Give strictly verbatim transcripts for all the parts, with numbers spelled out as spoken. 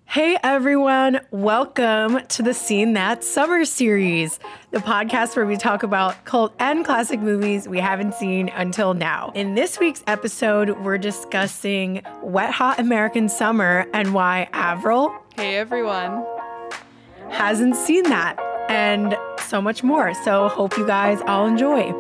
Hey everyone, welcome to the Scene That Summer series, the podcast where we talk about cult and classic movies we haven't seen until now. In this week's episode, we're discussing Wet Hot American Summer and why Avril, hey everyone, hasn't seen that, and so much more. So hope you guys all enjoy.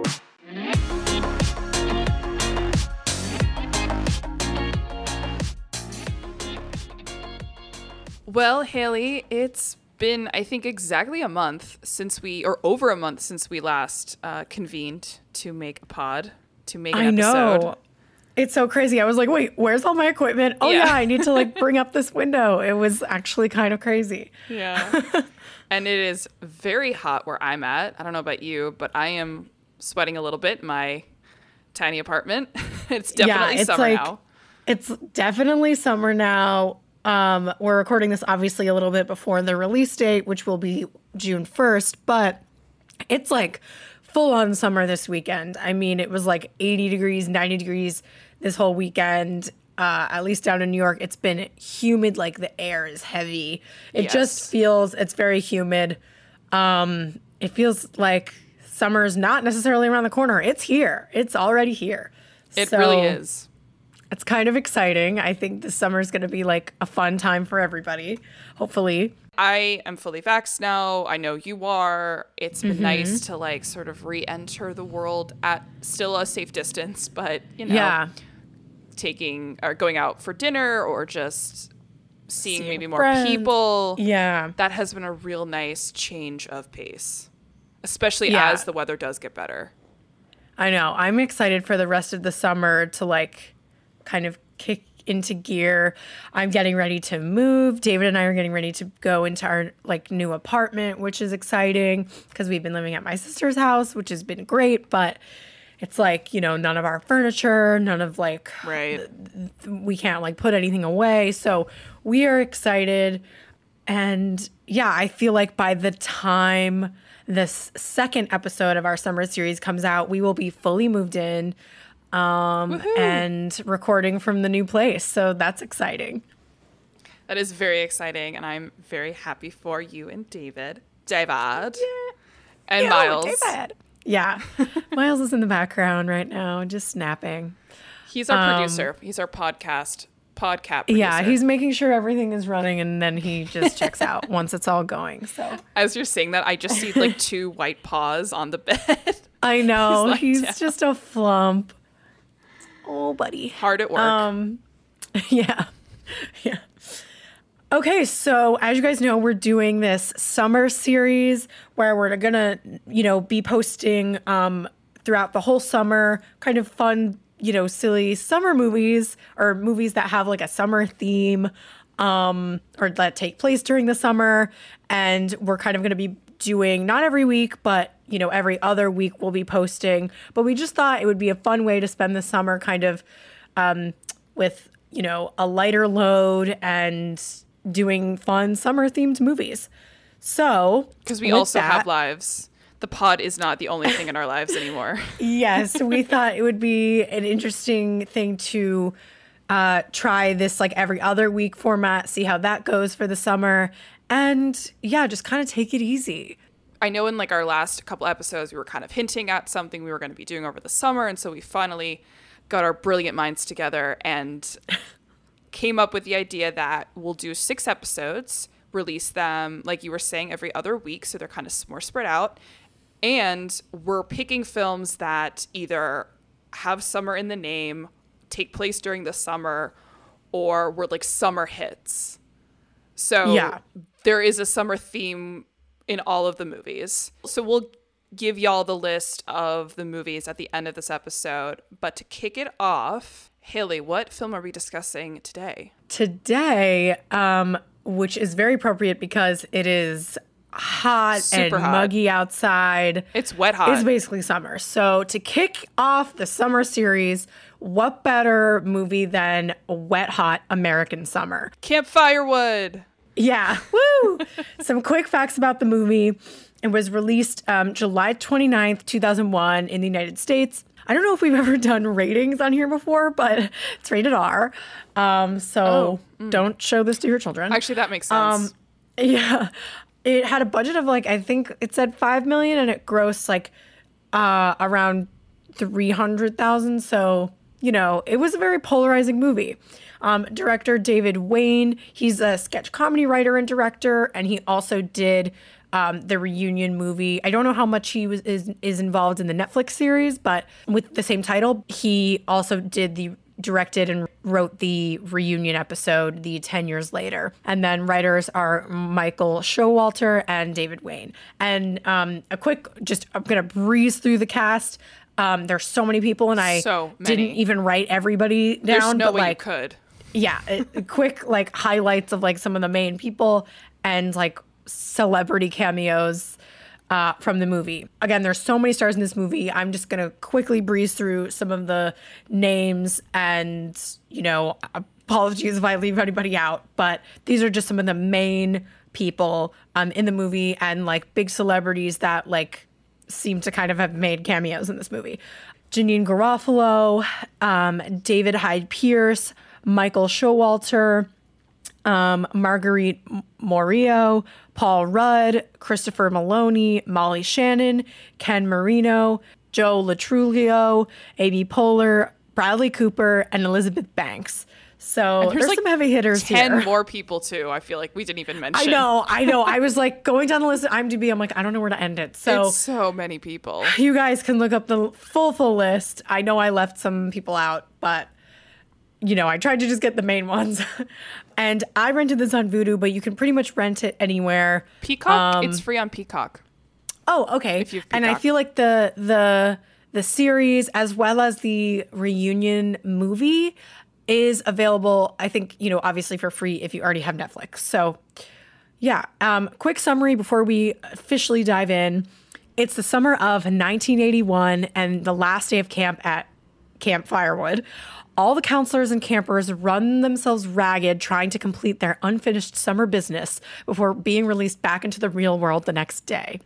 Well, Haley, it's been, I think, exactly a month since we, or over a month since we last uh, convened to make a pod, to make an I episode. know. It's so crazy. I was like, wait, where's all my equipment? Oh, yeah, Yeah. I need to like bring up this window. It was actually kind of crazy. Yeah. And it is very hot where I'm at. I don't know about you, but I am sweating a little bit in my tiny apartment. It's definitely yeah, it's summer like, now. It's definitely summer now. Um, we're recording this obviously a little bit before the release date, which will be June first, but it's like full on summer this weekend. I mean, it was like eighty degrees, ninety degrees this whole weekend. Uh, at least down in New York, it's been humid, like the air is heavy. It Yes. just feels, it's very humid. Um, it feels like summer is not necessarily around the corner. It's here. It's already here. It So really is. It's kind of exciting. I think this summer is going to be like a fun time for everybody, hopefully. I am fully vaxxed now. I know you are. It's been Mm-hmm. nice to like sort of re-enter the world at still a safe distance, but you know, Yeah. taking or going out for dinner or just seeing, Seeing maybe more friends. people. Yeah. That has been a real nice change of pace, especially Yeah. as the weather does get better. I know. I'm excited for the rest of the summer to like kind of kick into gear. I'm getting ready to move. David and I are getting ready to go into our like new apartment, which is exciting because we've been living at my sister's house, which has been great, but it's like, you know, none of our furniture, none of like Right. we can't like put anything away. So we are excited. And yeah, I feel like by the time this second episode of our summer series comes out, we will be fully moved in um, and recording from the new place. So that's exciting. That is very exciting, and I'm very happy for you and David. David. And Yo, Miles. David. Yeah. Miles is in the background right now, just snapping. He's our Um, producer. He's our podcast podcast producer. Yeah, he's making sure everything is running and then he just checks out once it's all going. So As you're saying that, I just see like two white paws on the bed. I know. He's like He's down. just a flump. Oh, buddy. Hard at work. Um, yeah. Yeah. Okay, so as you guys know, we're doing this summer series where we're gonna, you know, be posting um, throughout the whole summer, kind of fun, you know, silly summer movies or movies that have like a summer theme um, or that take place during the summer. And we're kind of gonna be doing not every week, but you know, every other week we'll be posting. But we just thought it would be a fun way to spend the summer kind of um, with, you know, a lighter load and doing fun summer themed movies. So, Because we with also that, have lives. The pod is not the only thing in our lives anymore. yes, we thought it would be an interesting thing to uh, try this like every other week format, see how that goes for the summer. And yeah, just kind of take it easy. I know in like our last couple episodes, we were kind of hinting at something we were going to be doing over the summer. And so we finally got our brilliant minds together and came up with the idea that we'll do six episodes, release them, like you were saying, every other week. So they're kind of more spread out. And we're picking films that either have summer in the name, take place during the summer, or were like summer hits. So Yeah. there is a summer theme in all of the movies. So we'll give y'all the list of the movies at the end of this episode. But to kick it off, Haley, what film are we discussing today? Today, um, which is very appropriate because it is hot Super and hot. muggy outside. It's wet hot. It's basically summer. So to kick off the summer series, what better movie than Wet Hot American Summer? Campfire Wood. Yeah. Woo! Some quick facts about the movie. It was released um, July twenty-ninth, two thousand one in the United States. I don't know if we've ever done ratings on here before, but it's rated R. Um, so Oh, mm. don't show this to your children. Actually, that makes sense. Um, yeah. It had a budget of like, I think it said five million and it grossed like uh, around three hundred thousand. So, you know, it was a very polarizing movie. Um, director David Wayne, he's a sketch comedy writer and director, and he also did um, the Reunion movie. I don't know how much he was is, is involved in the Netflix series, but with the same title, he also did the directed and wrote the Reunion episode, the ten years later. And then writers are Michael Showalter and David Wayne. And um, a quick, just I'm gonna breeze through the cast. Um, there's so many people, and I So many. didn't even write everybody down. There's no but way like, you could. yeah, a, quick like highlights of like some of the main people and like celebrity cameos uh, from the movie. Again, there's so many stars in this movie. I'm just gonna quickly breeze through some of the names, and you know, apologies if I leave anybody out, but these are just some of the main people um, in the movie and like big celebrities that like seem to kind of have made cameos in this movie. Janine Garofalo, um, David Hyde Pierce, Michael Showalter, um, Marguerite Morillo, Paul Rudd, Christopher Maloney, Molly Shannon, Ken Marino, Joe Latrulio, A B Poehler, Bradley Cooper, and Elizabeth Banks. So And there's, like some heavy hitters ten here. more people too. I feel like we didn't even mention. I know, I know. I was like going down the list of IMDb. I'm like, I don't know where to end it. So It's so many people. you guys can look up the full, full list. I know I left some people out, but you know, I tried to just get the main ones. And I rented this on Vudu, but you can pretty much rent it anywhere. Peacock, Um, it's free on Peacock. Oh, okay. If you have And I Peacock. feel like the the the series as well as the Reunion movie is available, I think, you know, obviously for free if you already have Netflix. So yeah, um, quick summary before we officially dive in. It's the summer of nineteen eighty-one and the last day of camp at Camp Firewood. All the counselors and campers run themselves ragged trying to complete their unfinished summer business before being released back into the real world the next day.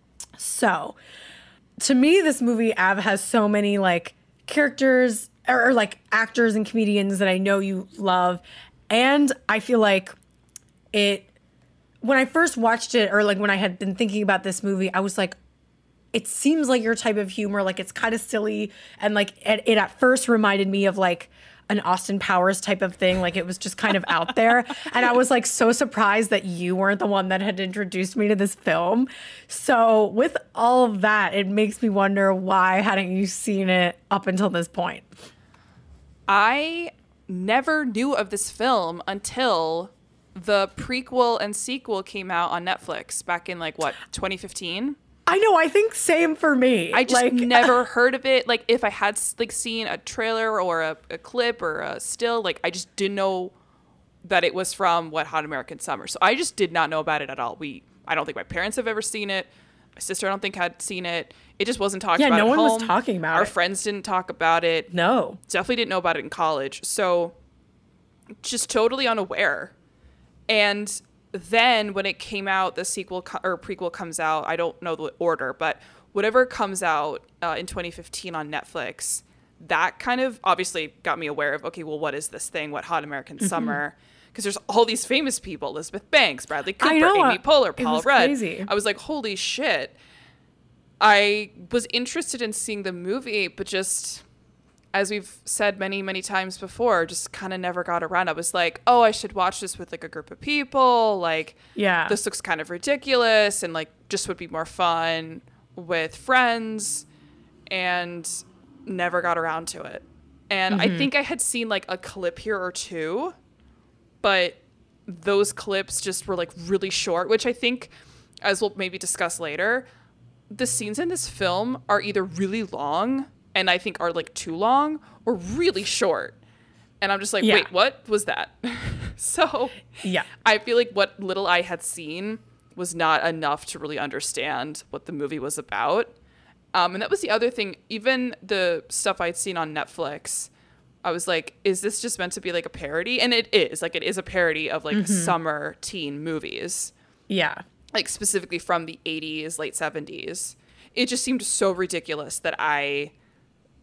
So, to me, this movie, Av, has so many like characters or, or like actors and comedians that I know you love. And I feel like it, when I first watched it, or like when I had been thinking about this movie, I was like, it seems like your type of humor. Like it's kind of silly. And like it, it at first reminded me of like an Austin Powers type of thing. Like it was just kind of out there. And I was like so surprised that you weren't the one that had introduced me to this film. So with all of that, it makes me wonder, why hadn't you seen it up until this point? I never knew of this film until the prequel and sequel came out on Netflix back in like what, twenty fifteen? I know, I think same for me. I just like, never heard of it. Like if I had like seen a trailer or a, a clip or a still, like I just didn't know that it was from Wet Hot American Summer. So I just did not know about it at all. We, I don't think my parents have ever seen it. My sister, I don't think, had seen it. It just wasn't talked Yeah, about no at one was home. talking about Our it. friends didn't talk about it. No. Definitely didn't know about it in college. So just totally unaware. And then when it came out, the sequel co- or prequel comes out. I don't know the order, but whatever comes out uh, in twenty fifteen on Netflix, that kind of obviously got me aware of, okay, well, what is this thing? What Hot American Mm-hmm. Summer? Because there's all these famous people: Elizabeth Banks, Bradley Cooper, I know, Amy Poehler, it Paul was Rudd. crazy. I was like, holy shit. I was interested in seeing the movie, but just, as we've said many, many times before, just kind of never got around. I was like, oh, I should watch this with like a group of people. Like, Yeah. this looks kind of ridiculous and like just would be more fun with friends, and never got around to it. And I think I had seen like a clip here or two, but those clips just were like really short, which I think, as we'll maybe discuss later, the scenes in this film are either really long and I think are like too long, or really short. And I'm just like, Yeah. wait, what was that? So Yeah. I feel like what little I had seen was not enough to really understand what the movie was about. Um, and that was the other thing. Even the stuff I'd seen on Netflix, I was like, is this just meant to be like a parody? And it is. Like, it is a parody of like summer teen movies, Yeah. like specifically from the eighties, late seventies. It just seemed so ridiculous that I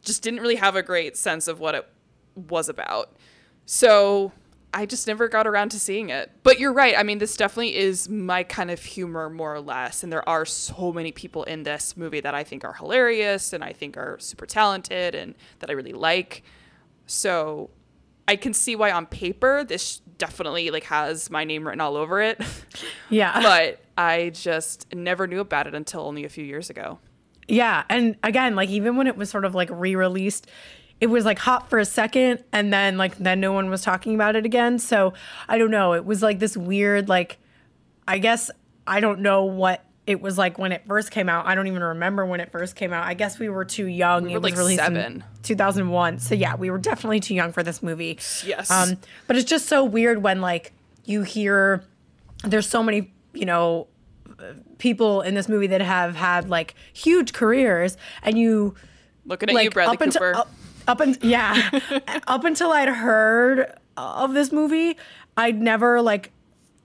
just didn't really have a great sense of what it was about. So I just never got around to seeing it. But you're right. I mean, this definitely is my kind of humor, more or less. And there are so many people in this movie that I think are hilarious and I think are super talented and that I really like. So I can see why on paper this definitely like has my name written all over it. Yeah. But I just never knew about it until only a few years ago. Yeah. And again, like even when it was sort of like re-released, it was like hot for a second and then like then no one was talking about it again. So I don't know. It was like this weird, like, I guess I don't know what it was like when it first came out. I don't even remember when it first came out. I guess we were too young. We were it was like released seven. in two thousand one. So yeah, we were definitely too young for this movie. Yes. Um, but it's just so weird when like you hear there's so many, you know, people in this movie that have had like huge careers and you looking at like, you, Bradley up until, Cooper. Up, up and yeah, up until I'd heard of this movie, I'd never like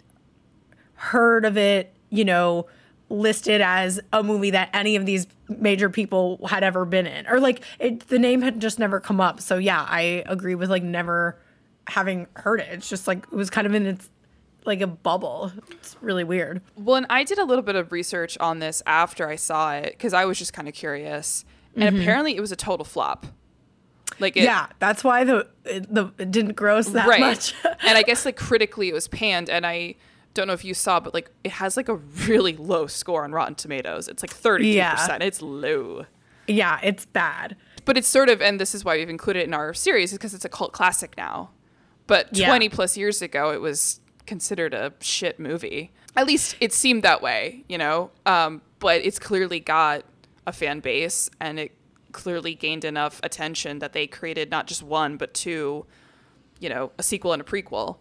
heard of it, you know, listed as a movie that any of these major people had ever been in, or like it, the name had just never come up. So yeah, I agree with like never having heard it. It's just like it was kind of in its like a bubble. It's really weird. Well, and I did a little bit of research on this after I saw it because I was just kind of curious, and mm-hmm. apparently it was a total flop. Like it, yeah, that's why the it, the it didn't gross that right. much. And I guess like critically it was panned, and I don't know if you saw, but like it has like a really low score on Rotten Tomatoes. It's like thirty-two percent. Yeah. It's low. Yeah, it's bad. But it's sort of, and this is why we've included it in our series, is because it's a cult classic now. But yeah. twenty plus years ago, it was considered a shit movie. At least it seemed that way, you know? Um, but it's clearly got a fan base, and it clearly gained enough attention that they created not just one, but two, you know, a sequel and a prequel.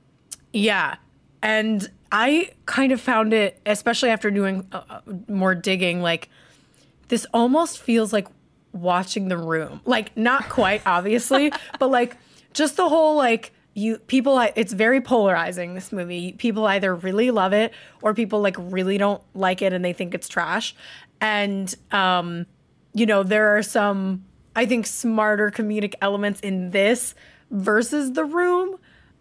Yeah. And I kind of found it, especially after doing uh, more digging, like this almost feels like watching The Room. Like not quite, obviously, but like just the whole like you people. It's very polarizing. This movie, people either really love it or people like really don't like it and they think it's trash. And um, you know, there are some I think smarter comedic elements in this versus The Room.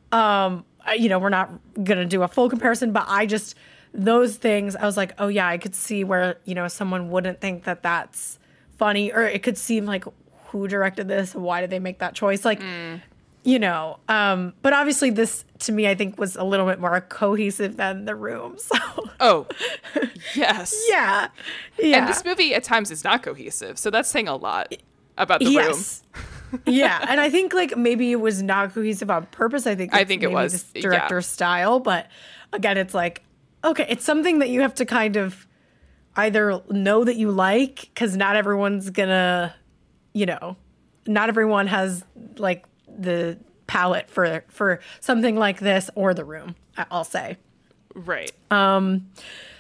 Um, you know, we're not going to do a full comparison, but I just, those things, I was like, oh yeah, I could see where, you know, someone wouldn't think that that's funny, or it could seem like, who directed this? Why did they make that choice? Like, mm. you know, um, but obviously this, to me, I think was a little bit more cohesive than The Room. So. Oh, yes. yeah. Yeah. And this movie at times is not cohesive. So that's saying a lot about The yes. Room. Yeah, and I think like maybe it was not cohesive on purpose. I think I think it was this director's yeah. style, but again, it's like okay, it's something that you have to kind of either know that you like, because not everyone's gonna, you know, not everyone has like the palette for for something like this or The Room. I'll say, right. Um,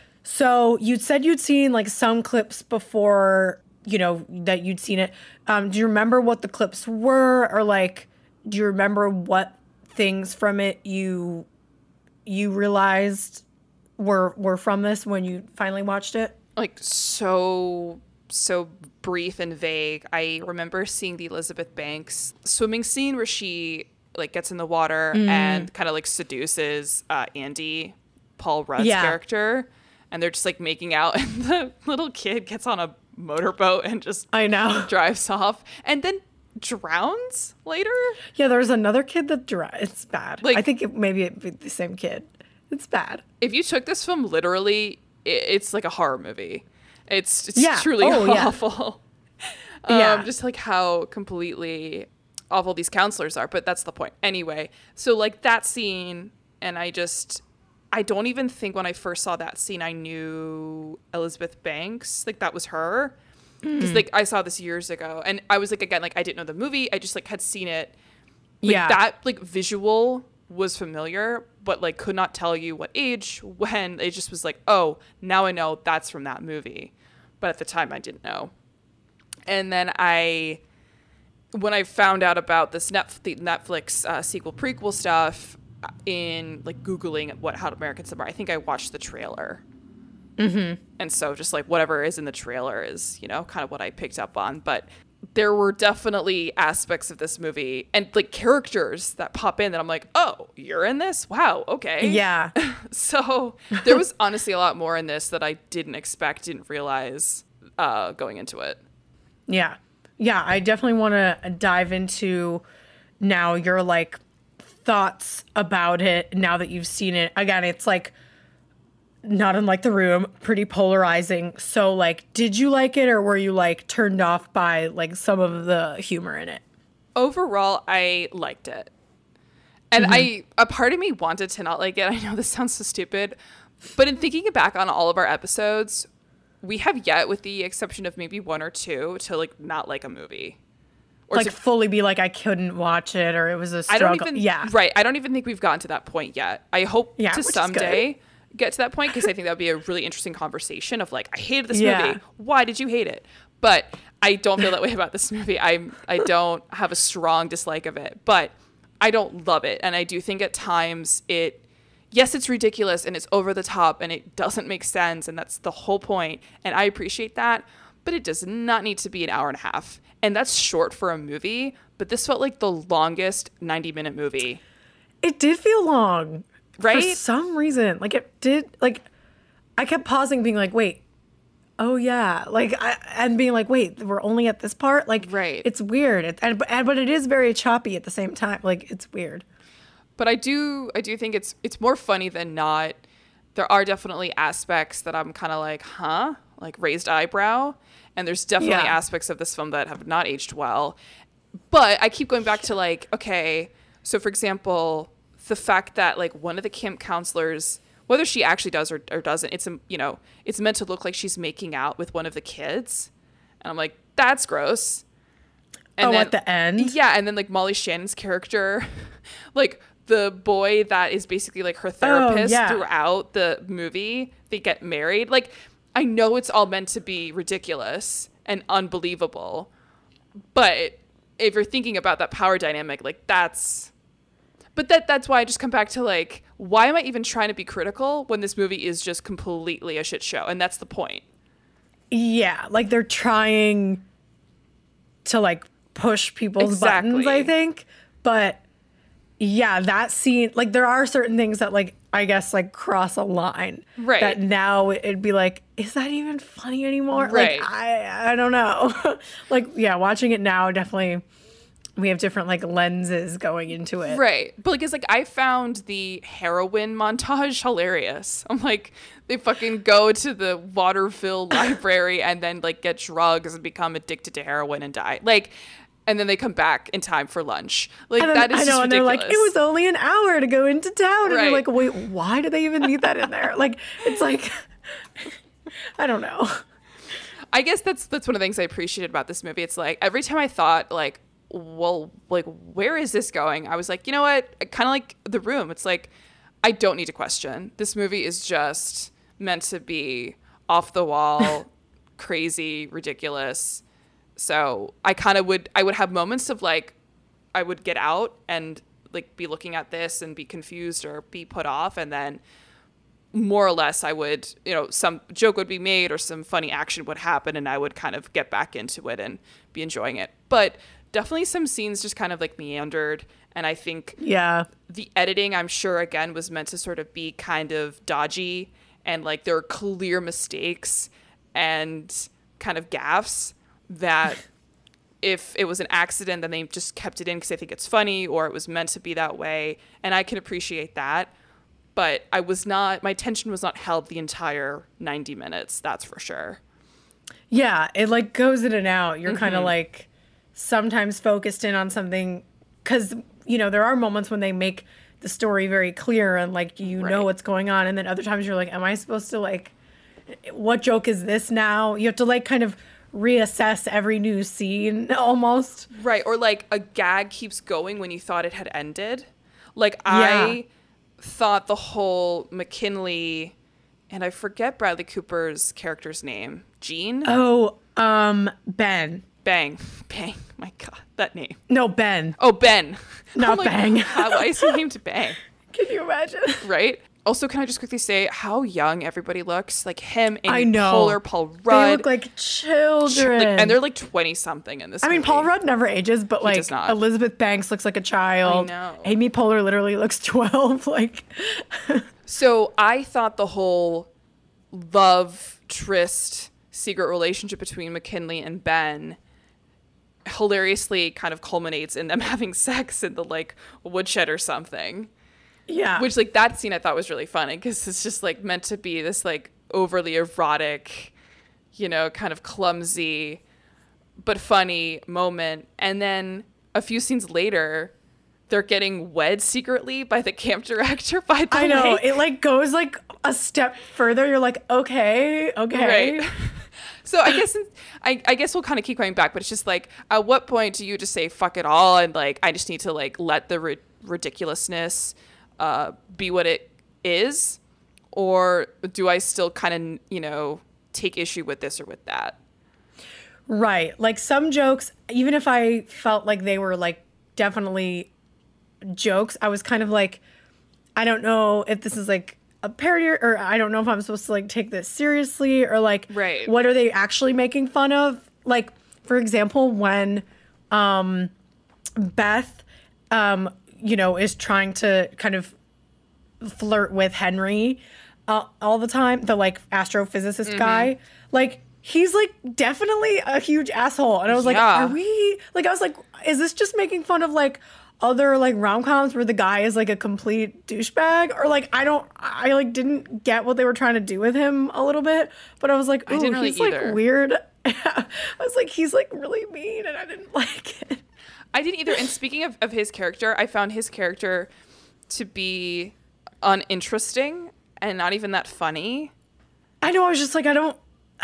so you said you'd seen like some clips before. You know, that you'd seen it. Um, do you remember what the clips were, or like, do you remember what things from it you you realized were were from this when you finally watched it? Like so so brief and vague. I remember seeing the Elizabeth Banks swimming scene where she like gets in the water mm. and kind of like seduces uh, Andy, Paul Rudd's yeah. character, and they're just like making out, and the little kid gets on a motorboat and just I know drives off and then drowns later. Yeah, there's another kid that drowned. It's bad. Like, I think it, maybe it'd be the same kid. It's bad. If you took this film literally, it, it's like a horror movie. It's it's yeah. truly oh, awful. Yeah. um, yeah, just like how completely awful these counselors are. But that's the point. Anyway, so like that scene, and I just. I don't even think when I first saw that scene, I knew Elizabeth Banks. Like, that was her. Because, mm. like, I saw this years ago. And I was, like, again, like, I didn't know the movie. I just, like, had seen it. Like, yeah. That, like, visual was familiar, but, like, could not tell you what age, when. It just was like, oh, now I know that's from that movie. But at the time, I didn't know. And then I... When I found out about this Netf- the Netflix uh, sequel prequel stuff... in like Googling what How American Summer, I think I watched the trailer. Mm-hmm. And so just like whatever is in the trailer is, you know, kind of what I picked up on. But there were definitely aspects of this movie and like characters that pop in that I'm like, oh, you're in this? Wow, okay. Yeah. So there was honestly a lot more in this that I didn't expect, didn't realize uh, going into it. Yeah. Yeah, I definitely want to dive into now your like thoughts about it now that you've seen it. Again, it's like not unlike The Room, pretty polarizing. So like, did you like it or were you like turned off by like some of the humor in it? Overall, I liked it. And mm-hmm. I a part of me wanted to not like it. I know this sounds so stupid, but in thinking back on all of our episodes, we have yet, with the exception of maybe one or two, to like not like a movie, or like to fully be like I couldn't watch it or it was a struggle. I don't even, yeah, right. I don't even think we've gotten to that point yet. I hope yeah, to someday get to that point because I think that would be a really interesting conversation of like I hated this yeah. movie. Why did you hate it? But I don't feel that way about this movie. I I don't have a strong dislike of it, but I don't love it, and I do think at times it. Yes, it's ridiculous and it's over the top and it doesn't make sense and that's the whole point. And I appreciate that, but it does not need to be an hour and a half. And that's short for a movie, but this felt like the longest ninety minute movie. It did feel long. Right? For some reason. Like it did, like I kept pausing being like, wait, oh yeah. Like, I, and being like, wait, we're only at this part? Like, right. It's weird. It, and, and, but it is very choppy at the same time. Like, it's weird. But I do I do think it's it's more funny than not. There are definitely aspects that I'm kind of like, huh? Like raised eyebrow. And there's definitely yeah. aspects of this film that have not aged well. But I keep going back to like, okay, so for example, the fact that like one of the camp counselors, whether she actually does or, or doesn't, it's, you know, it's meant to look like she's making out with one of the kids. And I'm like, that's gross. And oh, then, at the end? Yeah. And then like Molly Shannon's character, like, the boy that is basically like her therapist oh, yeah. throughout the movie, they get married. Like, I know it's all meant to be ridiculous and unbelievable, but if you're thinking about that power dynamic, like that's, but that that's why I just come back to like, why am I even trying to be critical when this movie is just completely a shit show? And that's the point. Yeah. Like they're trying to like push people's exactly. buttons, I think, but yeah, that scene, like there are certain things that like, I guess like cross a line. Right. That now it'd be like, is that even funny anymore? Right. Like, I, I don't know. Like, yeah, watching it now, definitely we have different like lenses going into it. Right. But like, it's like, I found the heroin montage hilarious. I'm like, they fucking go to the Waterville library and then like get drugs and become addicted to heroin and die. Like, and then they come back in time for lunch. Like then, that is I know, just and ridiculous. They're like, it was only an hour to go into town. Right. And you're like, wait, why do they even need that in there? Like, it's like, I don't know. I guess that's that's one of the things I appreciated about this movie. It's like every time I thought like, well, like where is this going? I was like, you know what? Kind of like The Room. It's like, I don't need to question. This movie is just meant to be off the wall, crazy, ridiculous. So I kind of would, I would have moments of like, I would get out and like be looking at this and be confused or be put off. And then more or less I would, you know, some joke would be made or some funny action would happen and I would kind of get back into it and be enjoying it. But definitely some scenes just kind of like meandered. And I think yeah, the editing, I'm sure, again, was meant to sort of be kind of dodgy and like there are clear mistakes and kind of gaffes that if it was an accident, then they just kept it in because they think it's funny or it was meant to be that way. And I can appreciate that. But I was not, my attention was not held the entire ninety minutes. That's for sure. Yeah. It like goes in and out. You're mm-hmm. kind of like sometimes focused in on something because, you know, there are moments when they make the story very clear and like, you right. know what's going on. And then other times you're like, am I supposed to like, what joke is this now? You have to like kind of reassess every new scene almost. Right. Or like a gag keeps going when you thought it had ended. Like yeah. I thought the whole McKinley, and I forget Bradley Cooper's character's name. Gene? Oh, um, Ben. Bang. Bang. My God, that name. No, Ben. Oh, Ben. Not like, Bang. God, why is he named Bang? Can you imagine? Right? Also, can I just quickly say how young everybody looks? Like him, Amy I know. Poehler, Paul Rudd. They look like children. Like, and they're like twenty something in this I mean, movie. Paul Rudd never ages, but He like does not. Elizabeth Banks looks like a child. I know. Amy Poehler literally looks twelve. Like, So I thought the whole love tryst secret relationship between McKinley and Ben hilariously kind of culminates in them having sex in the like woodshed or something. yeah. Which, like, that scene I thought was really funny because it's just, like, meant to be this, like, overly erotic, you know, kind of clumsy but funny moment. And then a few scenes later, they're getting wed secretly by the camp director by the I know. lake. It like goes like a step further. You're like, okay, okay. Right. So I guess I, I guess we'll kind of keep going back, but it's just like, at what point do you just say fuck it all and like I just need to like let the ri- ridiculousness uh, be what it is, or do I still kind of you know take issue with this or with that? Right. Like some jokes, even if I felt like they were like definitely jokes, I was kind of like, I don't know if this is like a parody or, or I don't know if I'm supposed to like take this seriously or like, Right. what are they actually making fun of? Like, for example, when um, Beth, um, you know, is trying to kind of flirt with Henry uh, all the time, the like astrophysicist Mm-hmm. guy, like, he's like definitely a huge asshole. And I was like, Yeah. are we like, I was like, is this just making fun of like other like rom-coms where the guy is like a complete douchebag? Or like, I don't, I like didn't get what they were trying to do with him a little bit, but I was like, I ooh, didn't really he's like either. weird. I was like, he's like really mean and I didn't like it. I didn't either. And speaking of, of his character, I found his character to be uninteresting and not even that funny. I know, I was just like, I don't,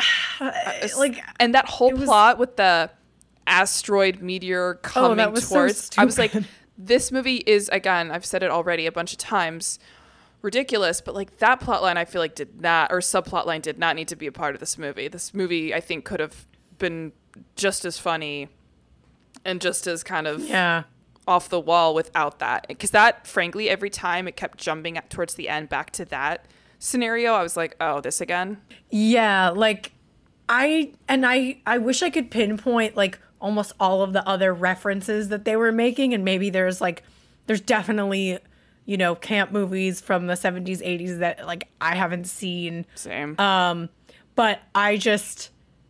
like, And that whole it was- plot with the asteroid meteor coming that was so towards I was like, stupid. this movie is, again, I've said it already a bunch of times, ridiculous, but like that plot line I feel like did not, or subplot line did not need to be a part of this movie. This movie I think could have been just as funny and just as kind of yeah. off the wall without that, because that frankly every time it kept jumping at, towards the end back to that scenario, I was like, oh, this again. Yeah, like I and I I wish I could pinpoint like almost all of the other references that they were making, and maybe there's like there's definitely, you know, camp movies from the seventies, eighties that like I haven't seen. Same. Um but I just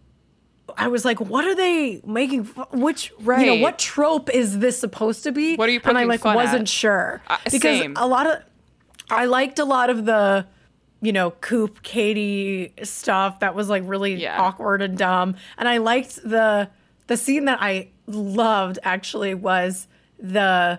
I was like, what are they making fu- which you know, Right. what trope is this supposed to be? What are you And I poking like fun wasn't at? sure. Uh, because same. a lot of I liked a lot of the you know, Coop, Katie stuff that was like really Yeah. awkward and dumb. And I liked the the scene that I loved actually was the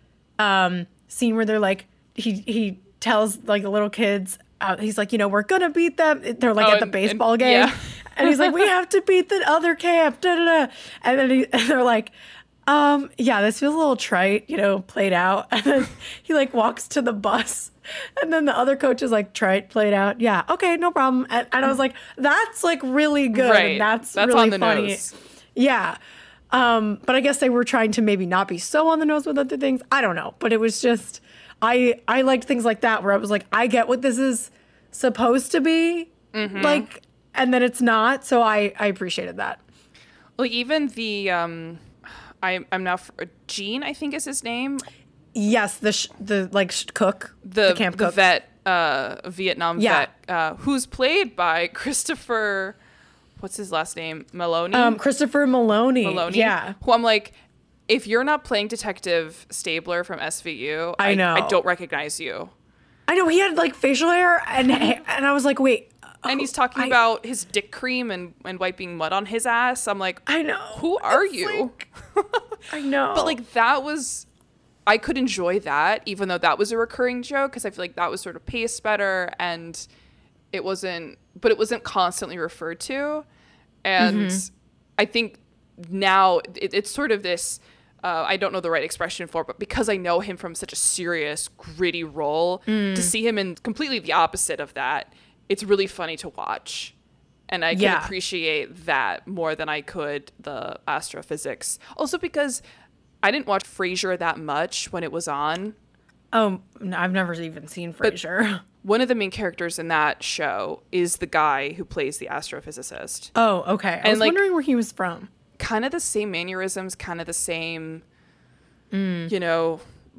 um scene where they're like he he tells like the little kids uh, he's like, you know, we're gonna beat them. They're like Oh, at the and- baseball and- game. yeah. And he's like, we have to beat the other camp. Da, da, da. And then he, and they're like, um, yeah, this feels a little trite, you know, played out. And then he like walks to the bus. And then the other coach is like, trite, played out. Yeah, okay, no problem. And, and I was like, that's like really good. Right. And that's, That's really on the funny. nose. Yeah. Um, but I guess they were trying to maybe not be so on the nose with other things. I don't know. But it was just, I I liked things like that where I was like, I get what this is supposed to be. Mm-hmm. Like, and then it's not. So I, I appreciated that. Like even the um I I'm now f- Gene, I think is his name. Yes, the sh- the like sh- cook, The, the camp the cook. vet, uh, Vietnam Yeah. vet, uh, who's played by Christopher. What's his last name? Maloney. Um, Christopher Maloney. Maloney. Yeah. Who I'm like, if you're not playing Detective Stabler from S V U, I know. I don't recognize you. I know he had like facial hair, and and I was like, wait. And he's talking I- about his dick cream and, and wiping mud on his ass. I'm like, I know. who are It's you? like- I know. But like that was, I could enjoy that, even though that was a recurring joke, because I feel like that was sort of paced better and it wasn't, but it wasn't constantly referred to. And Mm-hmm. I think now it, it's sort of this, uh, I don't know the right expression for it, but because I know him from such a serious, gritty role, Mm. to see him in completely the opposite of that, it's really funny to watch. And I can Yeah. appreciate that more than I could the astrophysics. Also because I didn't watch Frasier that much when it was on. Oh, no, I've never even seen Frasier. One of the main characters in that show is the guy who plays the astrophysicist. Oh, okay. I And, was like, wondering where he was from. Kind of the same mannerisms, kind of the same, Mm. you know,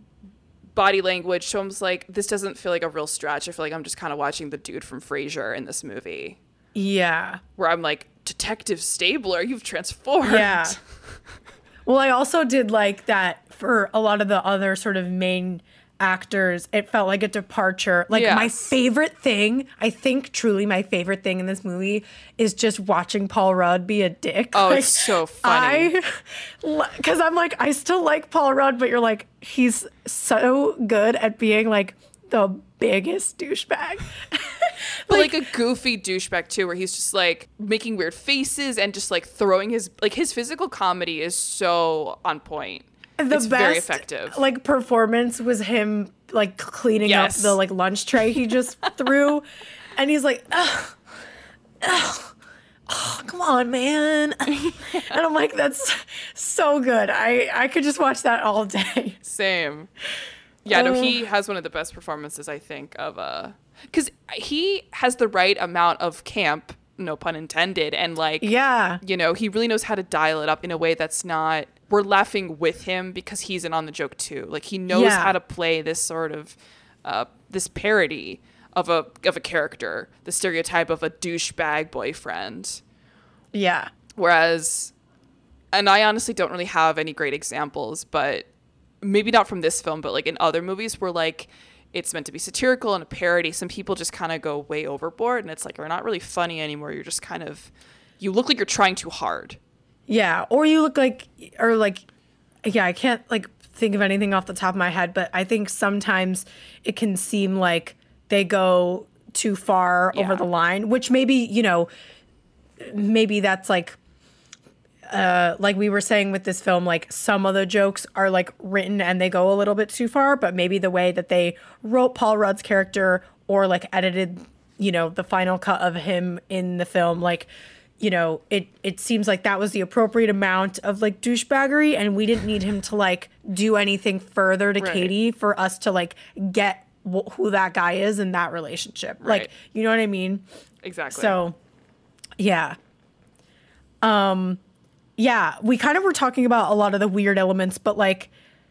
body language. So I'm just like, this doesn't feel like a real stretch. I feel like I'm just kind of watching the dude from Frasier in this movie. Yeah. Where I'm like, Detective Stabler, you've transformed. Yeah. Well, I also did like that for a lot of the other sort of main actors. It felt like a departure. Like Yes. my favorite thing, I think truly my favorite thing in this movie is just watching Paul Rudd be a dick. Oh, Like, it's so funny. I, because I'm like, I still like Paul Rudd, but you're like, he's so good at being like the biggest douchebag. But like, like a goofy douchebag too, where he's just like making weird faces and just like throwing his, like his physical comedy is so on point. The it's best, very effective. Like performance was him like cleaning Yes. up the like lunch tray he just threw, and he's like, ugh, ugh, oh, come on, man. And I'm like, that's so good. I I could just watch that all day. Same. Yeah, no, Oh. he has one of the best performances, I think, of uh because he has the right amount of camp, no pun intended, and like, Yeah, you know, he really knows how to dial it up in a way that's not, we're laughing with him because he's in on the joke too. Like he knows Yeah. how to play this sort of uh this parody of a of a character, the stereotype of a douchebag boyfriend. yeah, Whereas, and I honestly don't really have any great examples, but maybe not from this film, but like in other movies where like it's meant to be satirical and a parody, some people just kind of go way overboard and it's like, you're not really funny anymore. You're just kind of, you look like you're trying too hard. yeah. Or you look like, or like, yeah. I can't like think of anything off the top of my head, but I think sometimes it can seem like they go too far Yeah. over the line, which maybe, you know, maybe that's like uh like we were saying with this film, like some of the jokes are like written and they go a little bit too far, but maybe the way that they wrote Paul Rudd's character or like edited, you know, the final cut of him in the film, like, you know, it it seems like that was the appropriate amount of like douchebaggery, and we didn't need him to like do anything further to Right. Katie for us to like get wh- who that guy is in that relationship. Right. Like, you know what I mean? Exactly. So, yeah. Um, yeah, we kind of were talking about a lot of the weird elements, but like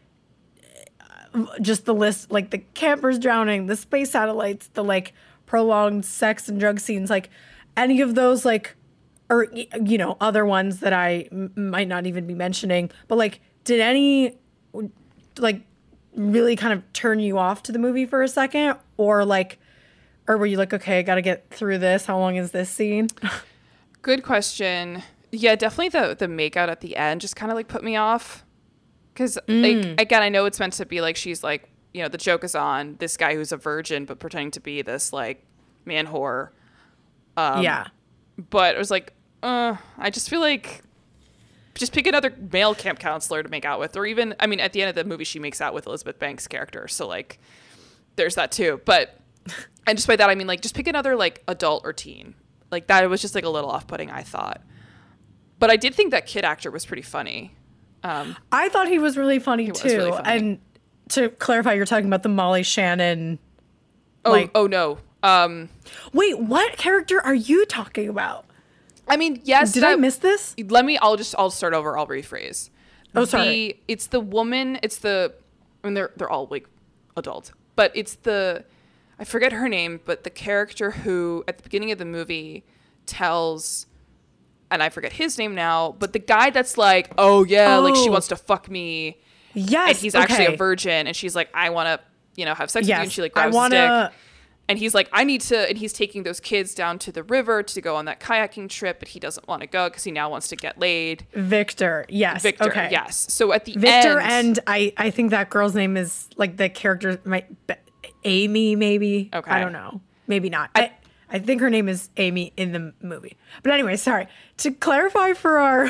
just the list, like the campers drowning, the space satellites, the like prolonged sex and drug scenes, like any of those, like, or, y- you know, other ones that I m- might not even be mentioning, but like, did any like really kind of turn you off to the movie for a second, or like, or were you like, okay, I got to get through this. How long is this scene? Good question. Yeah, definitely the the makeout at the end just kind of like put me off. Because like, again, I know it's meant to be like she's like, you know, the joke is on this guy who's a virgin but pretending to be this like man whore. Um, Yeah. But it was like, uh, I just feel like just pick another male camp counselor to make out with, or even, I mean, at the end of the movie, she makes out with Elizabeth Banks' character, so like, there's that too. But and just by that I mean like just pick another like adult or teen. Like that was just like a little off-putting, I thought. But I did think that kid actor was pretty funny. Um, I thought he was really funny was too. really funny. And to clarify, you're talking about the Molly Shannon. oh, Like- oh no. Um, Wait, what character are you talking about? I mean, yes. Did I that- miss this? Let me. I'll just. I'll start over. I'll rephrase. Oh, sorry. The, it's the woman. It's the. I mean, they're they're all like adult, but it's the. I forget her name, but the character who at the beginning of the movie tells, and I forget his name now, but the guy that's like, oh yeah, like she Oh. wants to fuck me, Yes. and he's actually okay. a virgin, and she's like, I want to, you know, have sex with you, Yes. and she like I grabs want his dick. to. And he's like, I need to, and he's taking those kids down to the river to go on that kayaking trip, but he doesn't want to go because he now wants to get laid. Victor. Yes. Victor, Okay. yes. So at the Victor end, and I, I think that girl's name is like the character might be Amy, maybe. Okay. I don't know. Maybe not. I, I think her name is Amy in the movie. But anyway, sorry. To clarify for our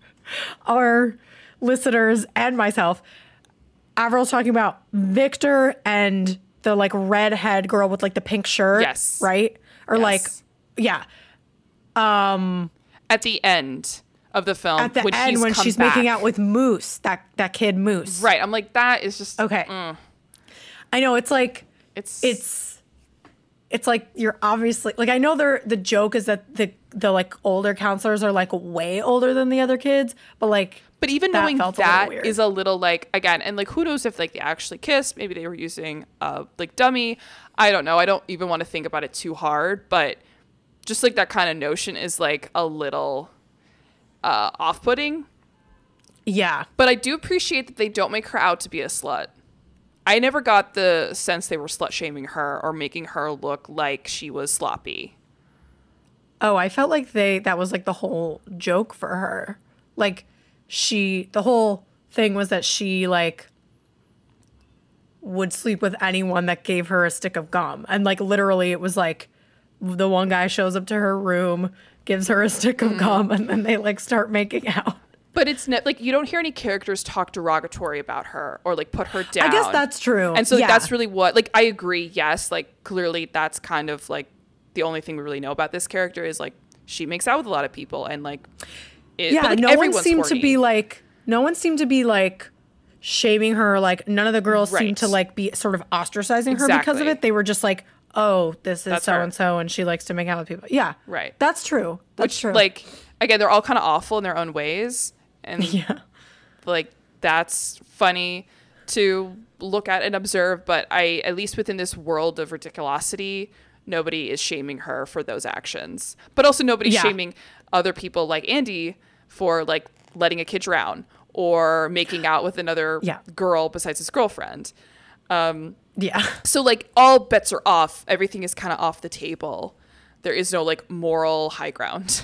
our listeners and myself, Avril's talking about Victor and the like redhead girl with like the pink shirt. Yes. Right? Or like, Yes. yeah. at the end of the film, At the when end he's when come she's back, making out with Moose, that that kid Moose. right? I'm like, that is just Okay. mm. I know it's like It's it's it's like you're obviously like I know they're the joke is that the the like older counselors are like way older than the other kids, but like But even that knowing felt a little that weird. is a little like, again, and like who knows if like they actually kissed, maybe they were using uh like dummy. I don't know. I don't even want to think about it too hard, but just like that kind of notion is like a little uh off-putting. yeah. But I do appreciate that they don't make her out to be a slut. I never got the sense they were slut shaming her or making her look like she was sloppy. Oh, I felt like they that was like the whole joke for her. Like she the whole thing was that she like would sleep with anyone that gave her a stick of gum. And like literally it was like the one guy shows up to her room, gives her a stick of gum, and then they like start making out. But it's ne- like you don't hear any characters talk derogatory about her or like put her down. I guess that's true. And so like, yeah. that's really what, like, I agree. Yes. Like clearly that's kind of like the only thing we really know about this character is like she makes out with a lot of people and like, it, yeah, but, like, no one everyone's seemed horny. to be like, no one seemed to be like shaming her. Like none of the girls Right. seemed to like be sort of ostracizing her because of Exactly. it. They were just like, oh, this is That's her. so and so, and she likes to make out with people. Yeah, Right. That's true. That's Which true. like, again, they're all kind of awful in their own ways. And yeah, like that's funny to look at and observe, but I at least within this world of ridiculosity, nobody is shaming her for those actions, but also nobody's Yeah. shaming other people like Andy for like letting a kid drown or making out with another Yeah. girl besides his girlfriend. yeah, So like all bets are off, everything is kind of off the table. There is no like moral high ground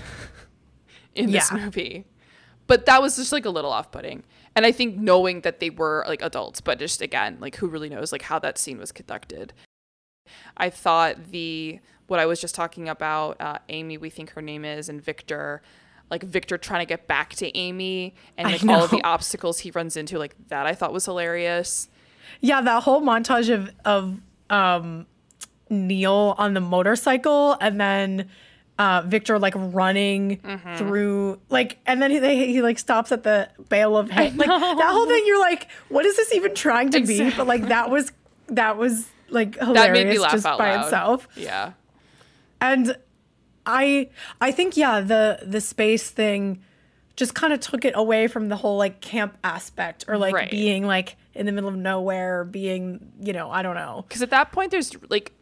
in this Yeah. movie. But that was just like a little off-putting. And I think knowing that they were like adults, but just again, like who really knows like how that scene was conducted. I thought the, what I was just talking about, uh, Amy, we think her name is, and Victor, like Victor trying to get back to Amy and I like all of the know. obstacles he runs into, like that I thought was hilarious. yeah. That whole montage of of um, Neil on the motorcycle, and then uh, Victor like running Mm-hmm. through like, and then he they, he like stops at the bale of hay. Like that whole thing, you're like, what is this even trying to be? But like that was that was like hilarious That made me laugh just out by loud. itself. Yeah. And I I think yeah, the the space thing just kind of took it away from the whole like camp aspect or like Right. being like in the middle of nowhere, or being, you know, I don't know. Because at that point, there's like,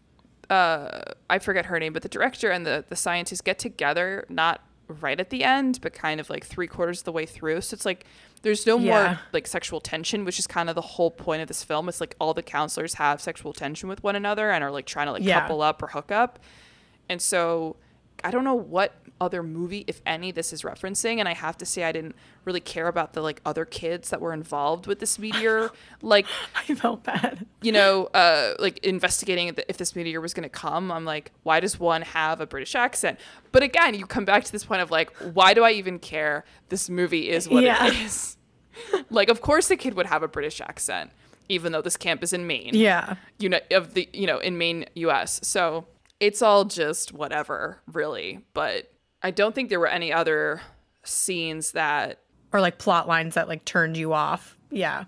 uh, I forget her name, but the director and the, the scientists get together, not right at the end, but kind of like three quarters of the way through. So it's like, there's no Yeah. more like sexual tension, which is kind of the whole point of this film. It's like all the counselors have sexual tension with one another and are like trying to like Yeah. couple up or hook up. And so I don't know what other movie, if any, this is referencing. And I have to say, I didn't really care about the like other kids that were involved with this meteor. Like, I felt bad. you know, uh, like investigating if this meteor was going to come. I'm like, why does one have a British accent? But again, you come back to this point of like, why do I even care? This movie is what Yeah. it is. Like, of course, the kid would have a British accent, even though this camp is in Maine. Yeah. You know, of the you know in Maine, U S. So it's all just whatever, really. But I don't think there were any other scenes that Or like plot lines that like turned you off. Yeah.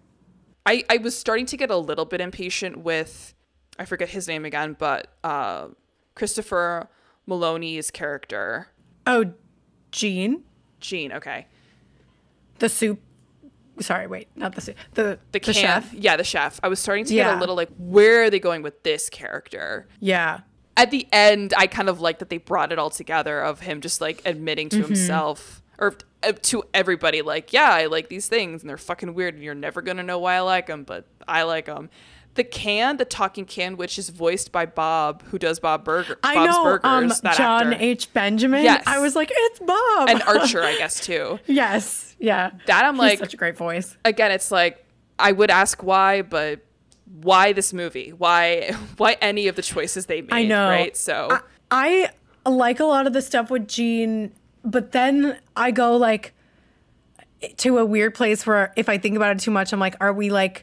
I, I was starting to get a little bit impatient with, I forget his name again, but uh, Christopher Maloney's character. Oh, Gene, Gene, okay. the soup. Sorry, wait, not the soup. The The, the can, chef. Yeah, the chef. I was starting to get Yeah. a little like, where are they going with this character? Yeah. At the end, I kind of liked that they brought it all together of him just like admitting to Mm-hmm. himself or uh, to everybody, like, yeah, I like these things and they're fucking weird and you're never going to know why I like them, but I like them. The can, the talking can, which is voiced by Bob, who does Bob Burger, I Bob's know, Burgers, um, that John actor. H. Benjamin. Yes. I was like, it's Bob. And Archer, I guess, too. Yes. Yeah. That I'm He's like, such a great voice. again, it's like, I would ask why, but why this movie? Why why any of the choices they made, I know. right? So I, I like a lot of the stuff with Gene, but then I go like to a weird place where if I think about it too much, I'm like, are we like,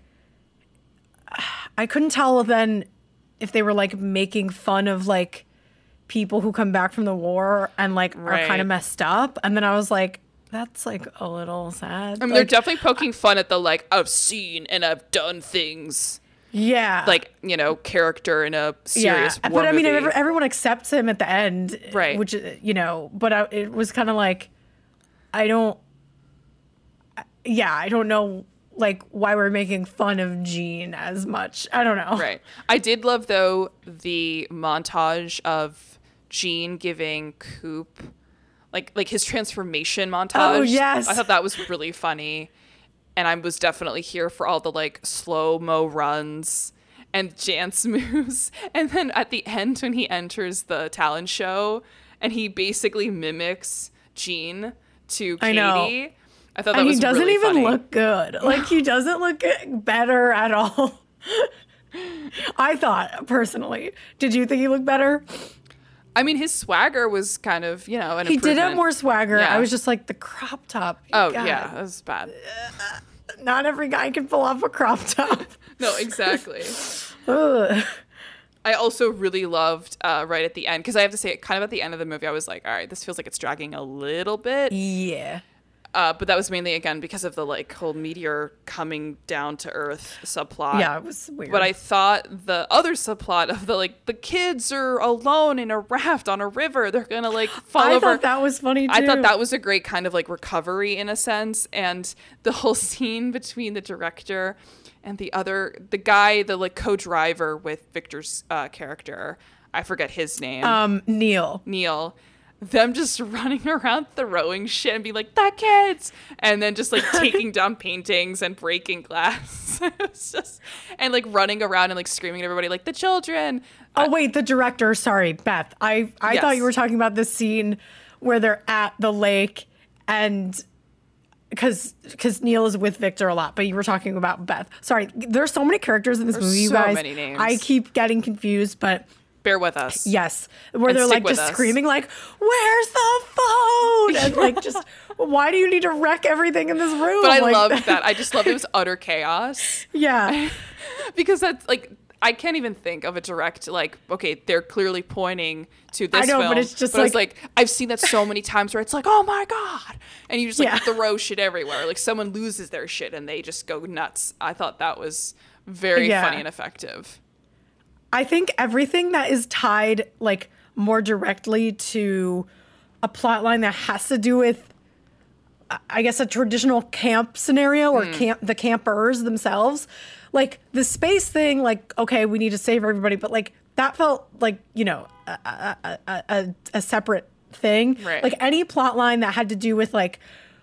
I couldn't tell then if they were like making fun of like people who come back from the war and like are Right. kind of messed up. And then I was like, that's like a little sad. I mean, Like, they're definitely poking fun at the like, I've seen and I've done things. yeah, like, you know, character in a serious yeah. war But I mean, movie. every- everyone accepts him at the end, Right. Which, you know, but I, it was kind of like, I don't, yeah, I don't know, like, why we're making fun of Jean as much. I don't know. Right. I did love, though, the montage of Jean giving Coop, like, like his transformation montage. Oh, yes. I thought that was really funny. And I was definitely here for all the, like, slow-mo runs and dance moves. And then at the end, when he enters the talent show and he basically mimics Jean to Katie. I know. I thought that And was he doesn't really even funny. look good. Like, he doesn't look better at all. I thought, personally. Did you think he looked better? I mean, his swagger was kind of, you know, an He did have improvement. more swagger. Yeah. I was just like, the crop top. Oh, God, yeah, that was bad. Not every guy can pull off a crop top. No, exactly. Ugh. I also really loved uh, right at the end, because I have to say, kind of at the end of the movie, I was like, all right, this feels like it's dragging a little bit. Yeah. Uh, but that was mainly, again, because of the, like, whole meteor coming down to Earth subplot. Yeah, it was weird. But I thought the other subplot of the, like, the kids are alone in a raft on a river. They're going to, like, fall I over. thought that was funny, too. I thought that was a great kind of, like, recovery in a sense. And the whole scene between the director and the other, the guy, the, like, co-driver with Victor's uh, character, I forget his name. Um, Neil. Neil. Them just running around throwing shit and be like, the kids, and then just like taking down paintings and breaking glass. It was just, and like running around and like screaming at everybody like, the children. Oh, wait, the director. Sorry, Beth. I, I Yes. thought you were talking about the scene where they're at the lake and because because Neil is with Victor a lot, but you were talking about Beth. Sorry, there's so many characters in this There's movie, you so guys. many names. I keep getting confused, but Bear with us. yes, where And they're stick like with just us. screaming like, "Where's the phone?" and like just, why do you need to wreck everything in this room? But I Like, loved that. I just loved it was utter chaos. Yeah, Because that's like, I can't even think of a direct, like, okay, they're clearly pointing to this I know, film. but it's just but like- like, I've seen that so many times where it's like, oh my God. And you just like Yeah. throw shit everywhere. Like someone loses their shit and they just go nuts. I thought that was very Yeah. funny and effective. I think everything that is tied like more directly to a plot line that has to do with, I guess, a traditional camp scenario or camp the campers themselves, like the space thing. Like, okay, we need to save everybody, but like that felt like, you know, a a, a, a, a separate thing. Right. Like any plot line that had to do with like,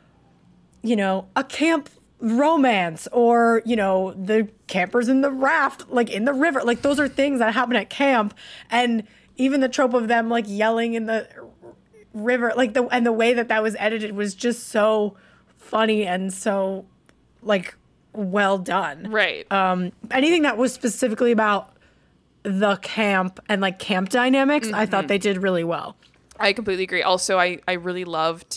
you know, a camp romance or, you know, the campers in the raft, like in the river, like those are things that happen at camp. And even the trope of them like yelling in the river, like the, and the way that that was edited was just so funny and so like well done. Right. Um, anything that was specifically about the camp and like camp dynamics, I thought they did really well. I completely agree. Also, I, I really loved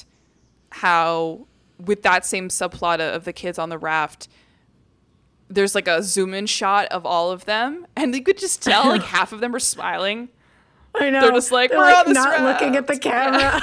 how, with that same subplot of the kids on the raft, there's like a zoom in shot of all of them, and you could just tell like half of them are smiling. I know. They're just like, They're, "We're on this not looking at the raft." camera.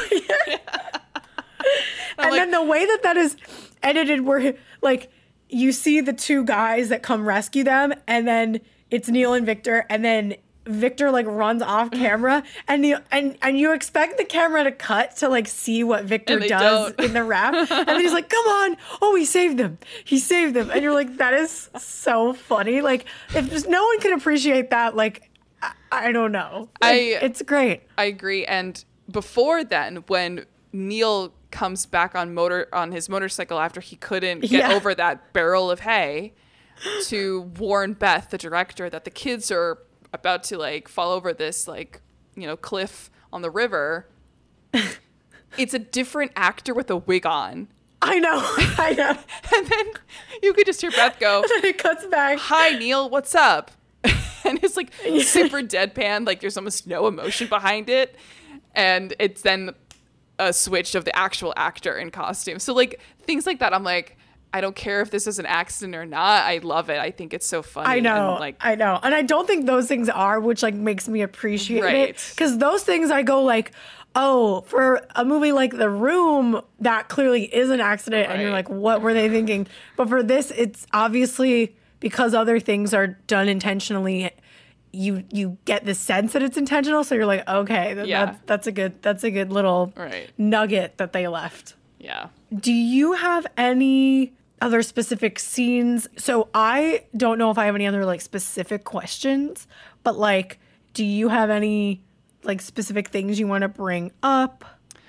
I'm And like, then the way that that is edited, where like you see the two guys that come rescue them, and then it's Neil and Victor, and then Victor like runs off camera, and Neil, and and you expect the camera to cut to like see what Victor And they does don't. in the raft, and then he's like, "Come on! Oh, he saved them! He saved them!" And you're like, "That is so funny!" Like if just no one can appreciate that, like I, I don't know. Like, I- it's great. I agree. And before then, when Neil comes back on motor on his motorcycle after he couldn't get Yeah. over that barrel of hay, to warn Beth, the director, that the kids are about to like fall over this like, you know, cliff on the river. It's a different actor with a wig on. I know. I know. And then you could just hear Beth go, Then it cuts back. "Hi, Neil, what's up?" And it's like super deadpan, like there's almost no emotion behind it. And it's then a switch of the actual actor in costume. So like things like that, I'm like, I don't care if this is an accident or not. I love it. I think it's so funny. I know, And like, I know, and I don't think those things are, which like makes me appreciate it. Right. Because those things, I go like, oh, for a movie like The Room, that clearly is an accident, and you're Right. like, what were they thinking? But for this, it's obviously because other things are done intentionally, you you get the sense that it's intentional. So you're like, okay, that, Yeah. that's, that's a good that's a good little Right. nugget that they left. Yeah. Do you have any other specific scenes? So I don't know if I have any other like specific questions, but like, do you have any like specific things you want to bring up?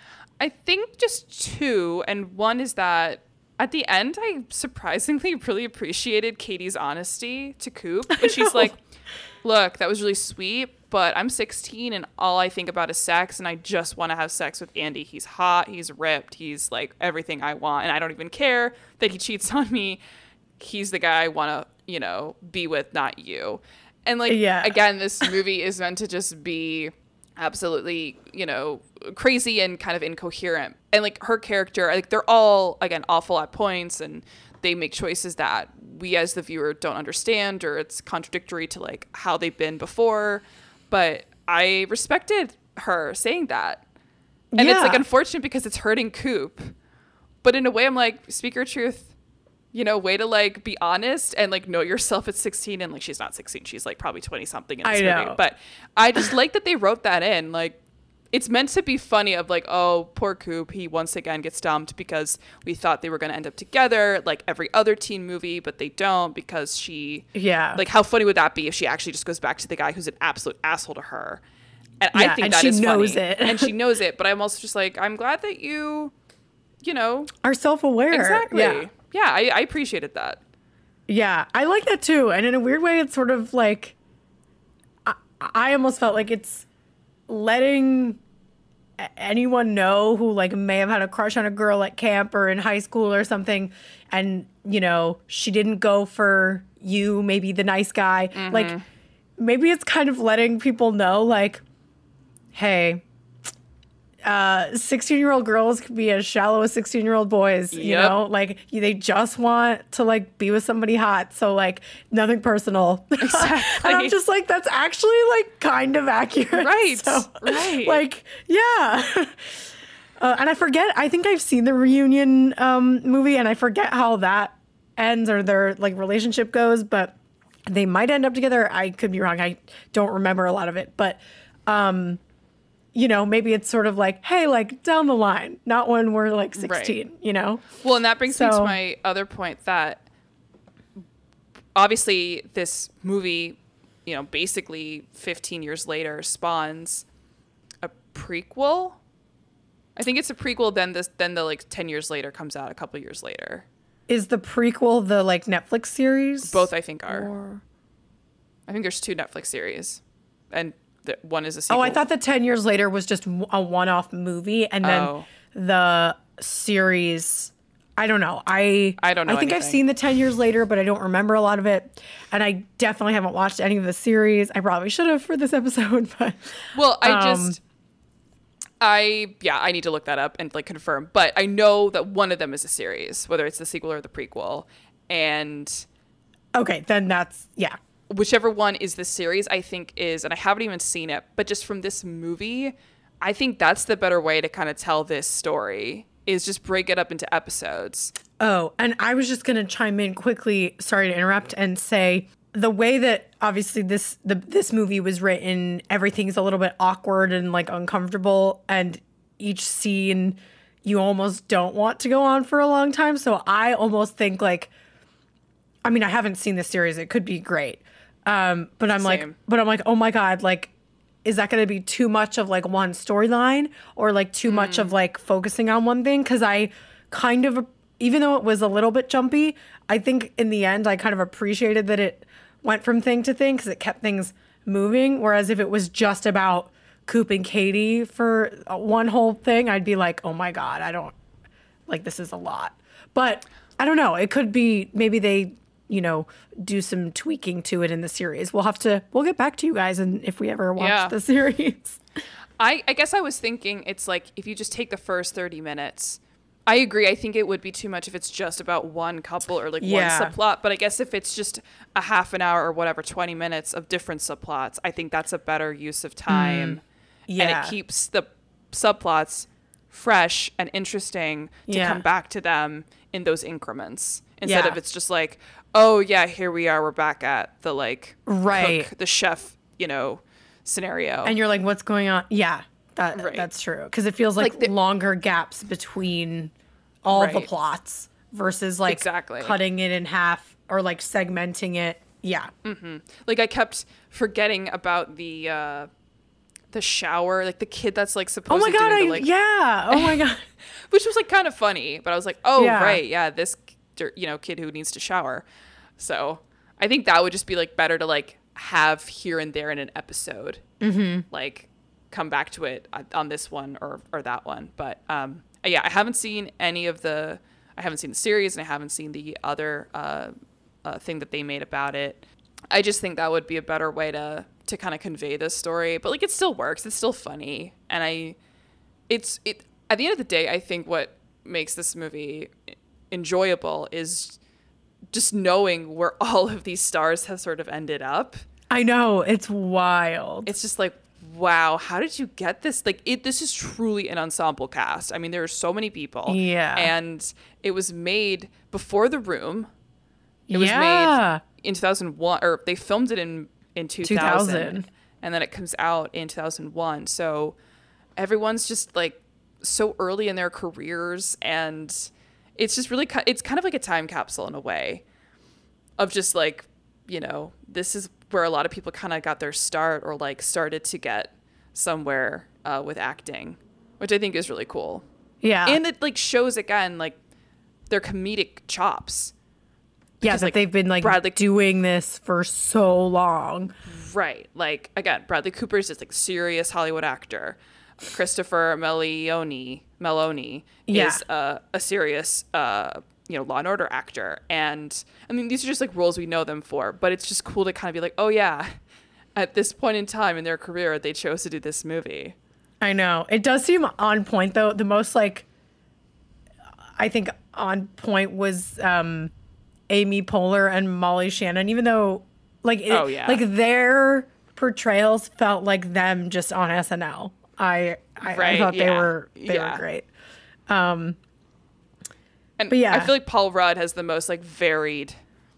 I think just two, and one is that at the end, I surprisingly really appreciated Katie's honesty to Coop. And she's like, look, that was really sweet, but I'm sixteen and all I think about is sex, and I just want to have sex with Andy. He's hot, he's ripped, he's like everything I want, and I don't even care that he cheats on me. He's the guy I want to, you know, be with, not you. And like, Yeah. again, this movie is meant to just be absolutely, you know, crazy and kind of incoherent. And like her character, like they're all, again, awful at points, and they make choices that we as the viewer don't understand, or it's contradictory to like how they've been before. But I respected her saying that. And it's like Yeah. unfortunate because it's hurting Coop. But in a way, I'm like, speak your truth. You know, way to like be honest and like know yourself at sixteen. And like, she's not sixteen. She's like probably twenty something in this I know. movie. But I just like that they wrote that in. Like, it's meant to be funny of like, oh, poor Coop. He once again gets dumped because we thought they were going to end up together like every other teen movie, but they don't because she, Yeah. like, how funny would that be if she actually just goes back to the guy who's an absolute asshole to her? And Yeah, I think and that she is knows funny. it. And she knows it. But I'm also just like, I'm glad that you, you know, Are self-aware. exactly. Yeah. Yeah, I, I appreciated that. Yeah, I like that too. And in a weird way, it's sort of like, I, I almost felt like it's letting a- anyone know who like may have had a crush on a girl at camp or in high school or something. And, you know, she didn't go for you, maybe the nice guy. Like, maybe it's kind of letting people know, like, hey, uh, sixteen-year-old girls could be as shallow as sixteen-year-old boys, you Yep. know? Like, they just want to, like, be with somebody hot. So, like, nothing personal. Exactly. And I'm just like, that's actually, like, kind of accurate. Right, So, right. Like, yeah. Uh, and I forget, I think I've seen the reunion um, movie, and I forget how that ends or their, like, relationship goes, but they might end up together. I could be wrong. I don't remember a lot of it. But, um, you know, maybe it's sort of like, hey, like, down the line, not when we're, like, sixteen, you know? Well, and that brings me to So- my other point that obviously this movie, you know, basically fifteen years later spawns a prequel. I think it's a prequel, then this then the like ten years later comes out a couple years later. Is the prequel the, like, Netflix series? Both I think are. Or... I think there's two Netflix series. And the, one is a sequel. Oh, I thought the ten years later was just a one-off movie, and then Oh. the series, I don't know. I I don't know I think I've anything. seen the ten years later, but I don't remember a lot of it. And I definitely haven't watched any of the series. I probably should have for this episode, but Well, I Um, just I yeah, I need to look that up and like confirm. But I know that one of them is a series, whether it's the sequel or the prequel. And okay, then that's, yeah. whichever one is the series, I think is, and I haven't even seen it, but just from this movie, I think that's the better way to kind of tell this story, is just break it up into episodes. Oh, and I was just going to chime in quickly, sorry to interrupt, and say the way that obviously this the this movie was written, everything's a little bit awkward and like uncomfortable, and each scene you almost don't want to go on for a long time. So I almost think like, I mean, I haven't seen this series. It could be great. Um, but I'm like, Same. but I'm like, oh my God, like, is that going to be too much of like one storyline or like too much of like focusing on one thing? Cause I kind of, even though it was a little bit jumpy, I think in the end, I kind of appreciated that it went from thing to thing because it kept things moving. Whereas if it was just about Coop and Katie for one whole thing, I'd be like, oh my God, I don't, like, this is a lot. But I don't know. It could be, maybe they, you know, do some tweaking to it in the series. We'll have to, we'll get back to you guys and if we ever watch Yeah. the series. I, I guess I was thinking it's like if you just take the first thirty minutes, I agree. I think it would be too much if it's just about one couple or like Yeah. one subplot. But I guess if it's just a half an hour or whatever, twenty minutes of different subplots, I think that's a better use of time. And Yeah. it keeps the subplots fresh and interesting to Yeah. come back to them in those increments instead Yeah. of it's just like, oh yeah, here we are, we're back at the like Right. cook, the chef, you know, scenario. And you're like, what's going on? Yeah, that Right. that's true. Because it feels like, Like the- longer gaps between all the Right. plots versus like Exactly. cutting it in half or like segmenting it. Yeah. Like I kept forgetting about the uh the shower, like the kid that's like Oh supposed my to god, I, do the, like yeah. Oh my god. which was like kind of funny, but I was like, oh Yeah. right, yeah, this you know kid who needs to shower. So I think that would just be like better to like have here and there in an episode, mm-hmm. like come back to it on this one or or that one. But um, yeah, I haven't seen any of the, I haven't seen the series, and I haven't seen the other uh, uh, thing that they made about it. I just think that would be a better way to to kind of convey this story. But like, it still works. It's still funny, and I, it's it. At the end of the day, I think what makes this movie enjoyable is just knowing where all of these stars have sort of ended up. I know, it's wild. It's just like, wow, how did you get this? Like, it this is truly an ensemble cast. I mean, there are so many people. Yeah. And it was made before The Room. It was yeah. made in two thousand one, or they filmed it in in two thousand, two thousand. And then it comes out in two thousand one. So everyone's just like so early in their careers, and it's just really, it's kind of like a time capsule in a way of just like, you know, this is where a lot of people kind of got their start, or like started to get somewhere uh, with acting, which I think is really cool. Yeah. And it like shows again like their comedic chops. Yeah, Because, that like, they've been like Bradley- doing this for so long. Right. Like, again, Bradley Cooper is just like serious Hollywood actor. Christopher Meloni, Meloni Yeah. is uh, a serious, uh, you know, Law and Order actor. And I mean, these are just like roles we know them for, but it's just cool to kind of be like, oh yeah, at this point in time in their career, they chose to do this movie. I know. It does seem on point though. The most like, I think on point was um, Amy Poehler and Molly Shannon, even though like, it, Oh, yeah. like their portrayals felt like them just on S N L. I, I, I Right, thought they yeah. were, they Yeah. were great. And But yeah. I feel like Paul Rudd has the most like varied,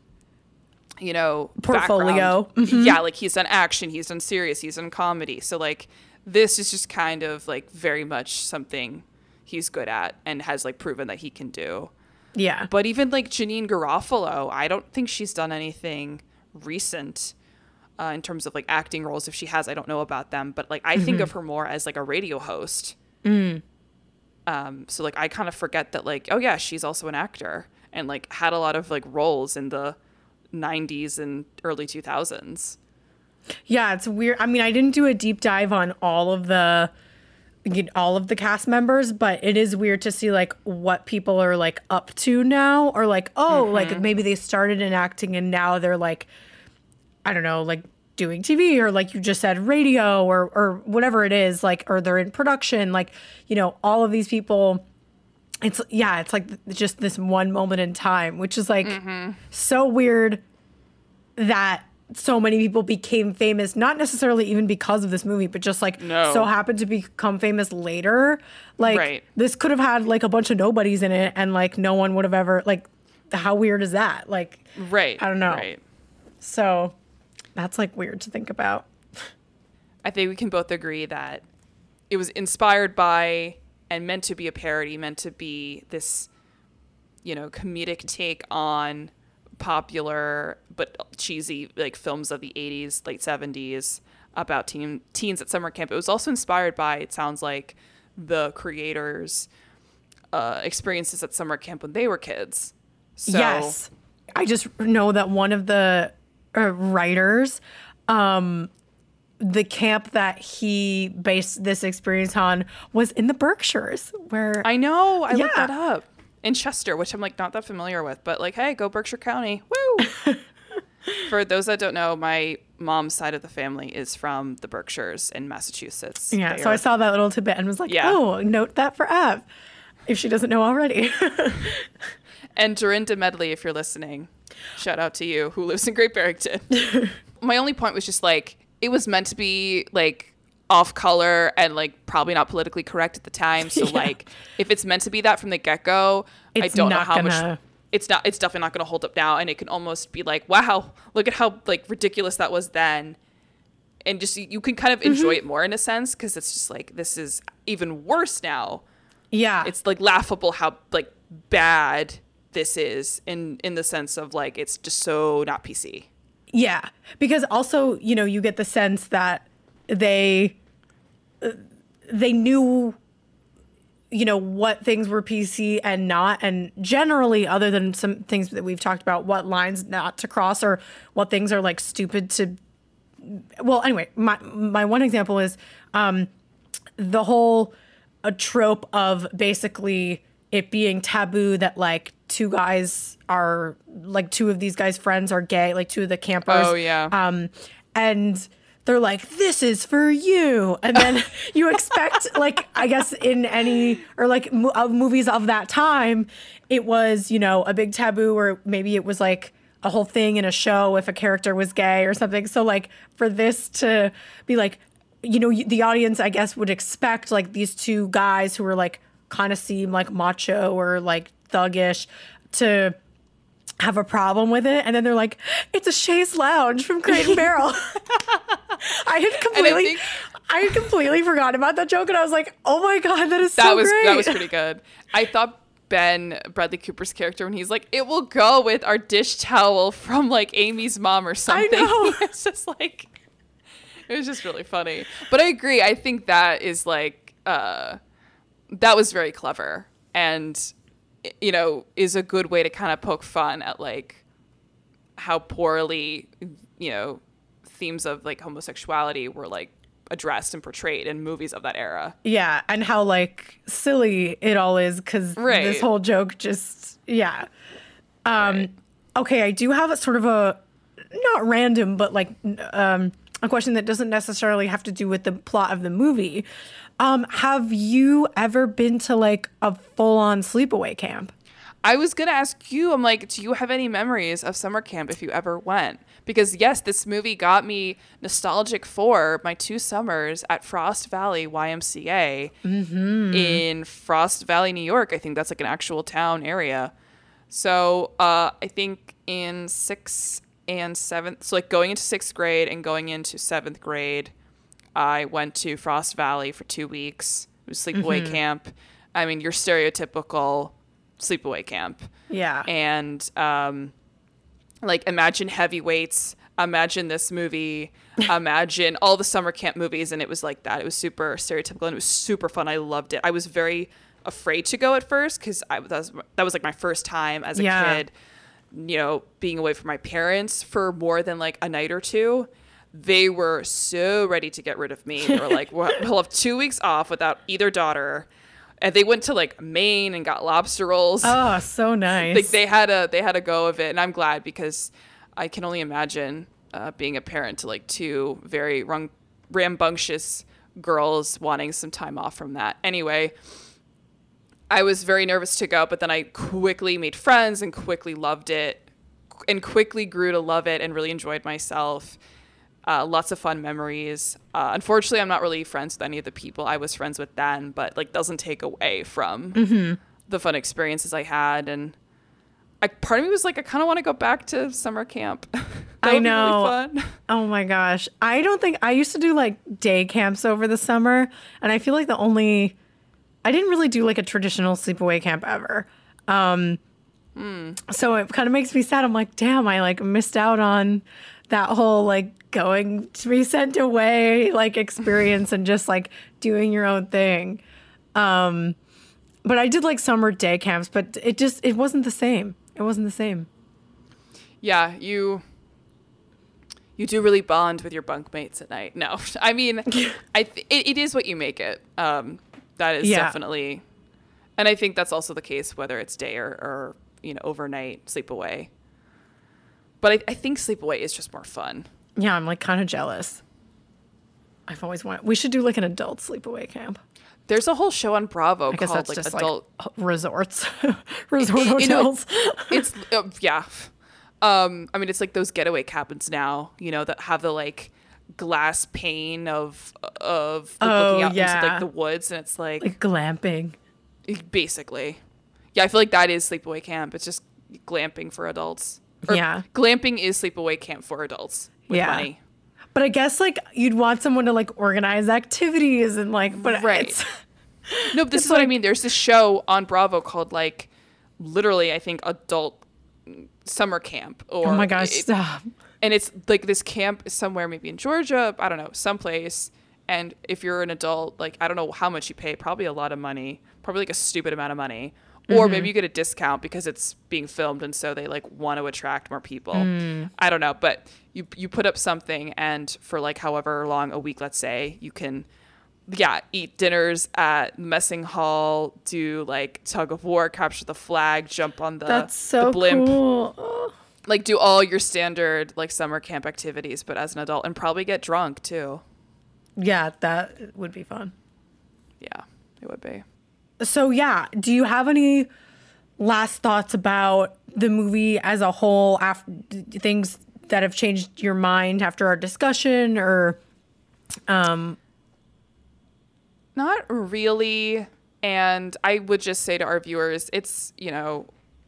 you know, Portfolio. background. Yeah, like he's done action, he's done serious, he's done comedy. So like this is just kind of like very much something he's good at and has like proven that he can do. Yeah. But even like Janine Garofalo, I don't think she's done anything recent uh, in terms of like acting roles. If she has, I don't know about them. But like I think of her more as like a radio host. Um, so like I kind of forget that like, oh yeah, she's also an actor and like had a lot of like roles in the nineties and early two thousands. Yeah, it's weird. I mean, I didn't do a deep dive on all of the all of the cast members, but it is weird to see like what people are like up to now, or like, oh, Mm-hmm. like maybe they started in acting and now they're like, I don't know, like doing T V, or like you just said, radio, or or whatever it is, like, or they're in production, like, you know, all of these people. It's yeah, it's like just this one moment in time, which is like Mm-hmm. so weird that so many people became famous, not necessarily even because of this movie, but just like No. so happened to become famous later. Like Right. this could have had like a bunch of nobodies in it, and like no one would have ever like. How weird is that? Like, Right. I don't know. Right. So that's like weird to think about. I think we can both agree that it was inspired by and meant to be a parody, meant to be this, you know, comedic take on popular but cheesy like films of the eighties, late seventies about teen teens at summer camp. It was also inspired by, it sounds like, the creators' uh, experiences at summer camp when they were kids. So, Yes. I just know that one of the uh, writers, um, the camp that he based this experience on was in the Berkshires, where I know. I looked Yeah. that up. In Chester, which I'm like not that familiar with, but like, hey, go Berkshire County. Woo! For those that don't know, my mom's side of the family is from the Berkshires in Massachusetts. yeah. They So I are- saw that little tidbit and was like, Yeah. oh, note that for Ev, if she doesn't know already. And Dorinda Medley, if you're listening, shout out to you, who lives in Great Barrington. My only point was just like, it was meant to be like off color and like probably not politically correct at the time. So Yeah. like, if it's meant to be that from the get go, I It's don't know not how much. gonna it's not it's definitely not going to hold up now, and it can almost be like, wow, look at how like ridiculous that was then. And just you can kind of enjoy mm-hmm. it more in a sense, because it's just like, this is even worse now. Yeah. It's like laughable how like bad this is in in the sense of like, it's just so not P C. Yeah, because also, you know, you get the sense that they uh, they knew, you know, what things were P C and not, and generally, other than some things that we've talked about, what lines not to cross or what things are like stupid to. Well, anyway, my my one example is um, the whole a trope of basically it being taboo that like two guys are like two of these guys' friends are gay, like two of the campers. Oh yeah. Um, and they're like, "This is for you," and then you expect like I guess in any or like mo- uh, movies of that time, it was, you know, a big taboo, or maybe it was like a whole thing in a show if a character was gay or something. So like for this to be like, you know, the audience, I guess, would expect like these two guys who were like kind of seem like macho or like thuggish to have a problem with it. And then they're like, it's a chaise lounge from Crate and Barrel. I had completely, I, think, I had completely forgotten about that joke. And I was like, oh my God, that is that so was, great. That was pretty good. I thought Ben, Bradley Cooper's character, when he's like, it will go with our dish towel from like Amy's mom or something. I know. It's just like, it was just really funny. But I agree. I think that is like, uh, that was very clever, and, you know, is a good way to kind of poke fun at like how poorly, you know, themes of like homosexuality were like addressed and portrayed in movies of that era. Yeah, and how like silly it all is, because right. this whole joke just yeah. Um, right. Okay, I do have a sort of a not random, but like um, a question that doesn't necessarily have to do with the plot of the movie. Um, have you ever been to like a full-on sleepaway camp? I was gonna ask you, I'm like, do you have any memories of summer camp if you ever went? Because yes, this movie got me nostalgic for my two summers at Frost Valley Y M C A mm-hmm. in Frost Valley, New York. I think that's like an actual town area. So uh, I think in sixth and seventh, so like going into sixth grade and going into seventh grade, I went to Frost Valley for two weeks. It was sleepaway mm-hmm. camp. I mean, your stereotypical sleepaway camp. Yeah. And um, like, imagine Heavyweights, imagine this movie, imagine all the summer camp movies, and it was like that. It was super stereotypical, and it was super fun. I loved it. I was very afraid to go at first, because I that was, that was like my first time as a yeah. kid, you know, being away from my parents for more than like a night or two. They were so ready to get rid of me. They were like, we'll have two weeks off without either daughter. And they went to like Maine and got lobster rolls. Oh, so nice. Like they had a they had a go of it, and I'm glad, because I can only imagine uh, being a parent to like two very rum- rambunctious girls wanting some time off from that. Anyway, I was very nervous to go, but then I quickly made friends and quickly loved it, and quickly grew to love it and really enjoyed myself. Uh, lots of fun memories. Uh, unfortunately, I'm not really friends with any of the people I was friends with then, but like doesn't take away from mm-hmm. the fun experiences I had. And I, part of me was like, I kind of want to go back to summer camp. I know. Really fun. Oh my gosh. I don't think I used to do like day camps over the summer, and I feel like the only I didn't really do like a traditional sleepaway camp ever. Um, mm. So it kind of makes me sad. I'm like, damn, I like missed out on that whole like going to be sent away like experience and just like doing your own thing. Um, but I did like summer day camps, but it just, it wasn't the same. It wasn't the same. Yeah. You, you do really bond with your bunkmates at night. No, I mean, I, th- it, it is what you make it. Um, that is yeah. definitely, and I think that's also the case, whether it's day or, or, you know, overnight sleepaway. But I, I think sleepaway is just more fun. Yeah, I'm like kind of jealous. I've always wanted. We should do like an adult sleepaway camp. There's a whole show on Bravo I guess called that's like just adult like resorts, resort it, you know, hotels. it's uh, yeah. Um, I mean, it's like those getaway cabins now, you know, that have the like glass pane of of like, oh, looking out yeah. into like the woods, and it's like like glamping. Basically, yeah. I feel like that is sleepaway camp. It's just glamping for adults. Or Yeah. glamping is sleepaway camp for adults with Yeah. money. But I guess like you'd want someone to like organize activities and like, but Right. it's No, but this It's is what I like- mean. There's this show on Bravo called like literally, I think, adult summer camp. Or oh my gosh, it- stop. and it's like this camp is somewhere maybe in Georgia, I don't know, someplace. And if you're an adult, like I don't know how much you pay, probably a lot of money, probably like a stupid amount of money. Or Mm-hmm. maybe you get a discount because it's being filmed and so they like want to attract more people. Mm. I don't know, but you you put up something and for like however long, a week let's say, you can yeah, eat dinners at messing hall, do like tug of war, capture the flag, jump on the, That's so the blimp. cool. Oh. Like do all your standard like summer camp activities, but as an adult, and probably get drunk too. Yeah, that would be fun. Yeah, it would be. So yeah, do you have any last thoughts about the movie as a whole, after things that have changed your mind after our discussion, or um Not really. And I would just say to our viewers, it's, you know,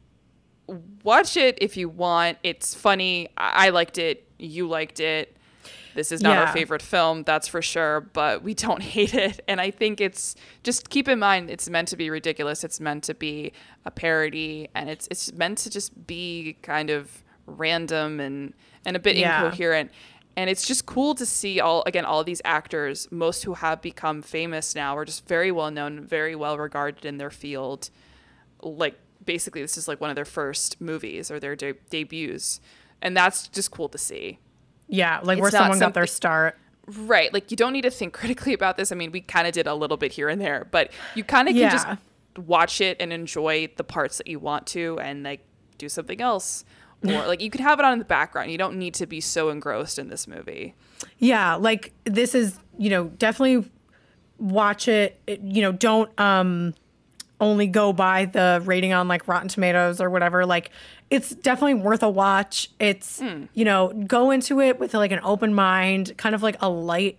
watch it if you want. It's funny. I, I liked it. You liked it. This is not Yeah. our favorite film, that's for sure, but we don't hate it. And I think it's just keep in mind it's meant to be ridiculous. It's meant to be a parody, and it's it's meant to just be kind of random and and a bit Yeah. incoherent. And it's just cool to see all again all of these actors, most who have become famous now, are just very well known, very well regarded in their field. Like basically, this is like one of their first movies or their de- debuts, and that's just cool to see. yeah, like It's where not someone got their something- start. Right. Like you don't need to think critically about this. I mean, we kind of did a little bit here and there, but you kind of can Yeah. just watch it and enjoy the parts that you want to and like do something else. Or like you can have it on in the background. You don't need to be so engrossed in this movie. Yeah, like this is, you know, definitely watch it. It- You know, don't um only go by the rating on like Rotten Tomatoes or whatever. Like it's definitely worth a watch. It's, you know, go into it with like an open mind, kind of like a light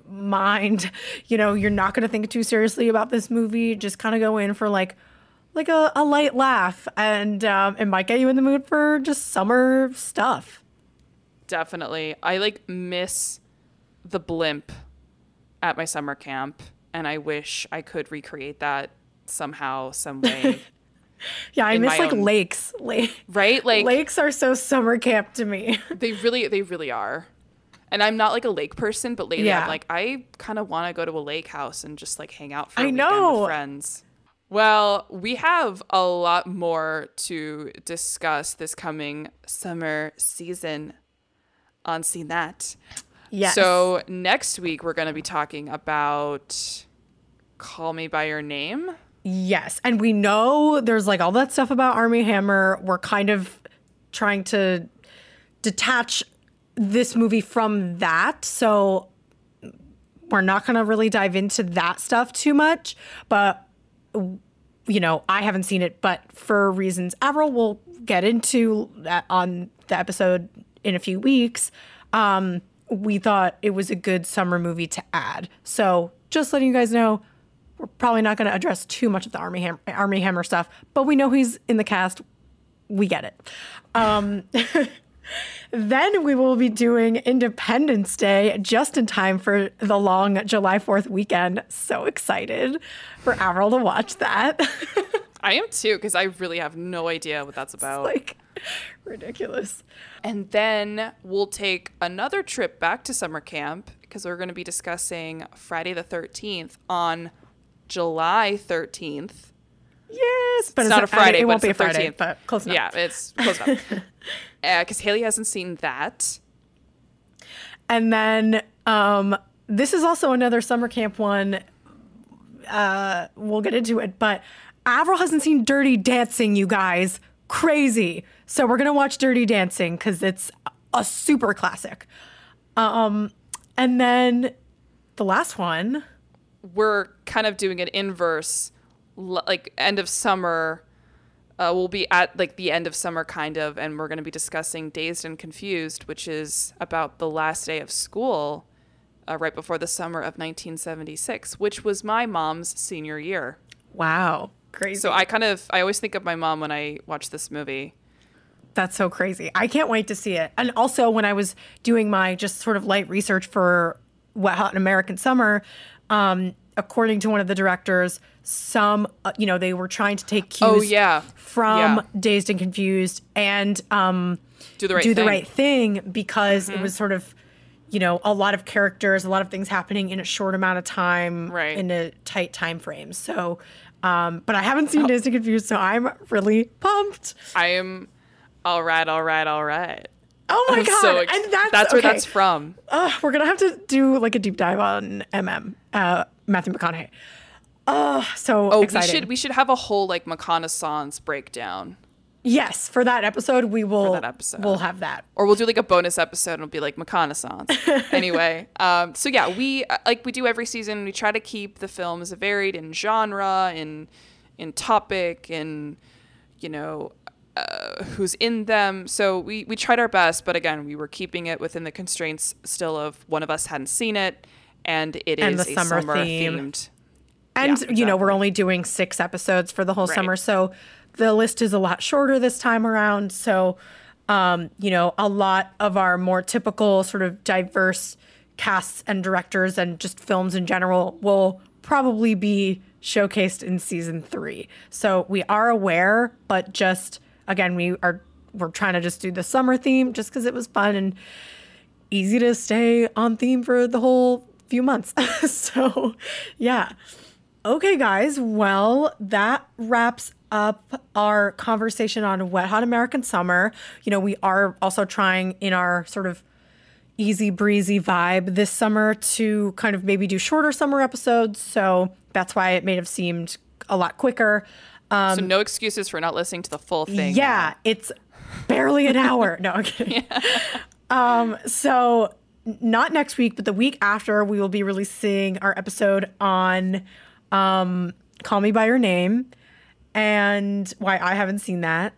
mind. You know, you're not going to think too seriously about this movie. Just kind of go in for like like a, a light laugh, and um, it might get you in the mood for just summer stuff. Definitely. I like miss the blimp at my summer camp, and I wish I could recreate that somehow, some way. Yeah, I In miss my like own- lakes. Lake, Right? Like lakes are so summer camp to me. they really they really are. And I'm not like a lake person, but lately Yeah. I'm like I kind of want to go to a lake house and just like hang out for a I weekend know. with friends. Well, we have a lot more to discuss this coming summer season on Seen That. Yes. So next week we're going to be talking about Call Me by Your Name. Yes, and we know there's like all that stuff about Army Hammer. We're kind of trying to detach this movie from that, so we're not going to really dive into that stuff too much. But you know, I haven't seen it, but for reasons Avril will get into that on the episode in a few weeks, um, we thought it was a good summer movie to add. So just letting you guys know, we're probably not going to address too much of the Army Ham- Army Hammer stuff, but we know he's in the cast. We get it. Um, then we will be doing Independence Day just in time for the long July fourth weekend. So excited for Avril to watch that. I am too, because I really have no idea what that's about. Like ridiculous. And then we'll take another trip back to summer camp because we're going to be discussing Friday the thirteenth on July thirteenth. Yes, but It's not a Friday, It but won't be a it's the Friday, thirteenth. but close enough. Yeah, it's close enough. Because Haley hasn't seen that. And then um, this is also another summer camp one. Uh, we'll get into it, but Avril hasn't seen Dirty Dancing, you guys. Crazy. So we're gonna watch Dirty Dancing because it's a super classic. Um, and then the last one. We're kind of doing an inverse, l- like end of summer. Uh, we'll be at like the end of summer kind of, and we're going to be discussing Dazed and Confused, which is about the last day of school uh, right before the summer of nineteen seventy-six, which was my mom's senior year. Wow, crazy. So I kind of, I always think of my mom when I watch this movie. That's so crazy. I can't wait to see it. And also, when I was doing my just sort of light research for Wet Hot American Summer, um, according to one of the directors, some, uh, you know, they were trying to take cues oh, yeah. from yeah. Dazed and Confused and um, do the right do thing. the right thing because mm-hmm. it was sort of, you know, a lot of characters, a lot of things happening in a short amount of time, right. in a tight time frame. So, um, but I haven't seen oh. Dazed and Confused, so I'm really pumped. I am. All right, all right, all right. Oh my I'm god! So ex- and that's, that's okay. where that's from. Uh, we're gonna have to do like a deep dive on M M, uh, Matthew McConaughey. Oh, so oh, exciting. we should we should have a whole like McConaissance breakdown. Yes, for that episode we will. For that episode, we'll have that, or we'll do like a bonus episode and it'll be like McConaissance. Anyway, um, so yeah, we like we do every season. We try to keep the films varied in genre, in in topic, and you know. Uh, who's in them. So we, we tried our best, but again, we were keeping it within the constraints still of one of us hadn't seen it, and it and is the a summer, summer theme. themed. And, yeah, exactly. you know, we're only doing six episodes for the whole right. summer, so the list is a lot shorter this time around. So, um, you know, a lot of our more typical sort of diverse casts and directors and just films in general will probably be showcased in season three. So we are aware, but just... Again, we are we're trying to just do the summer theme just because it was fun and easy to stay on theme for the whole few months. So, yeah. Okay, guys. Well, that wraps up our conversation on Wet Hot American Summer. You know, we are also trying in our sort of easy breezy vibe this summer to kind of maybe do shorter summer episodes. So that's why it may have seemed a lot quicker. Um, so no excuses for not listening to the full thing. Yeah, now. It's barely an hour. No, I'm kidding. Yeah. Um, so not next week, but the week after, we will be releasing our episode on um, Call Me By Your Name and why I haven't seen that.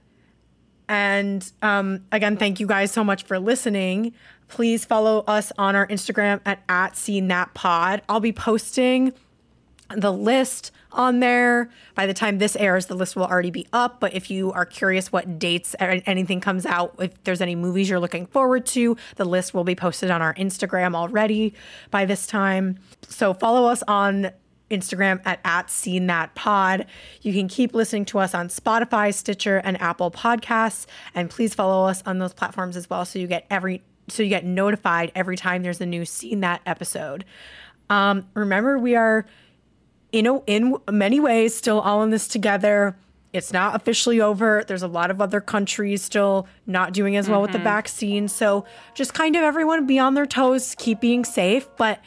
And um, again, thank you guys so much for listening. Please follow us on our Instagram at, at SeenThatPod. I'll be posting the list on there. By the time this airs, the list will already be up. But if you are curious what dates or anything comes out, if there's any movies you're looking forward to, the list will be posted on our Instagram already by this time. So follow us on Instagram at, at SeenThatPod. You can keep listening to us on Spotify, Stitcher, and Apple Podcasts. And please follow us on those platforms as well so you get every so you get notified every time there's a new Seen That episode. Um, remember, we are in a, in many ways still all in this together. It's not officially over. There's a lot of other countries still not doing as well mm-hmm. with the vaccine. So just kind of everyone be on their toes, keep being safe, but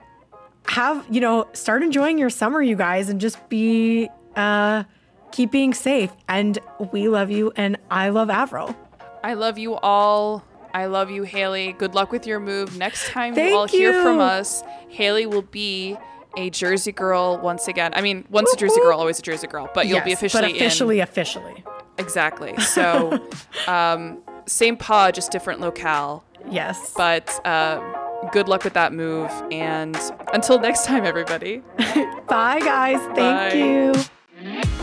have, you know, start enjoying your summer, you guys, and just be, uh, keep being safe. And we love you. And I love Avril. I love you all. I love you, Haley. Good luck with your move. Next time Thank you all you. hear from us, Haley will be a Jersey girl once again. I mean, once a Jersey girl, always a Jersey girl, but you'll yes, be officially but officially, in. officially. Exactly. So, um, same pod, just different locale. Yes. But uh, good luck with that move. And until next time, everybody. Bye, guys. Thank Bye. you.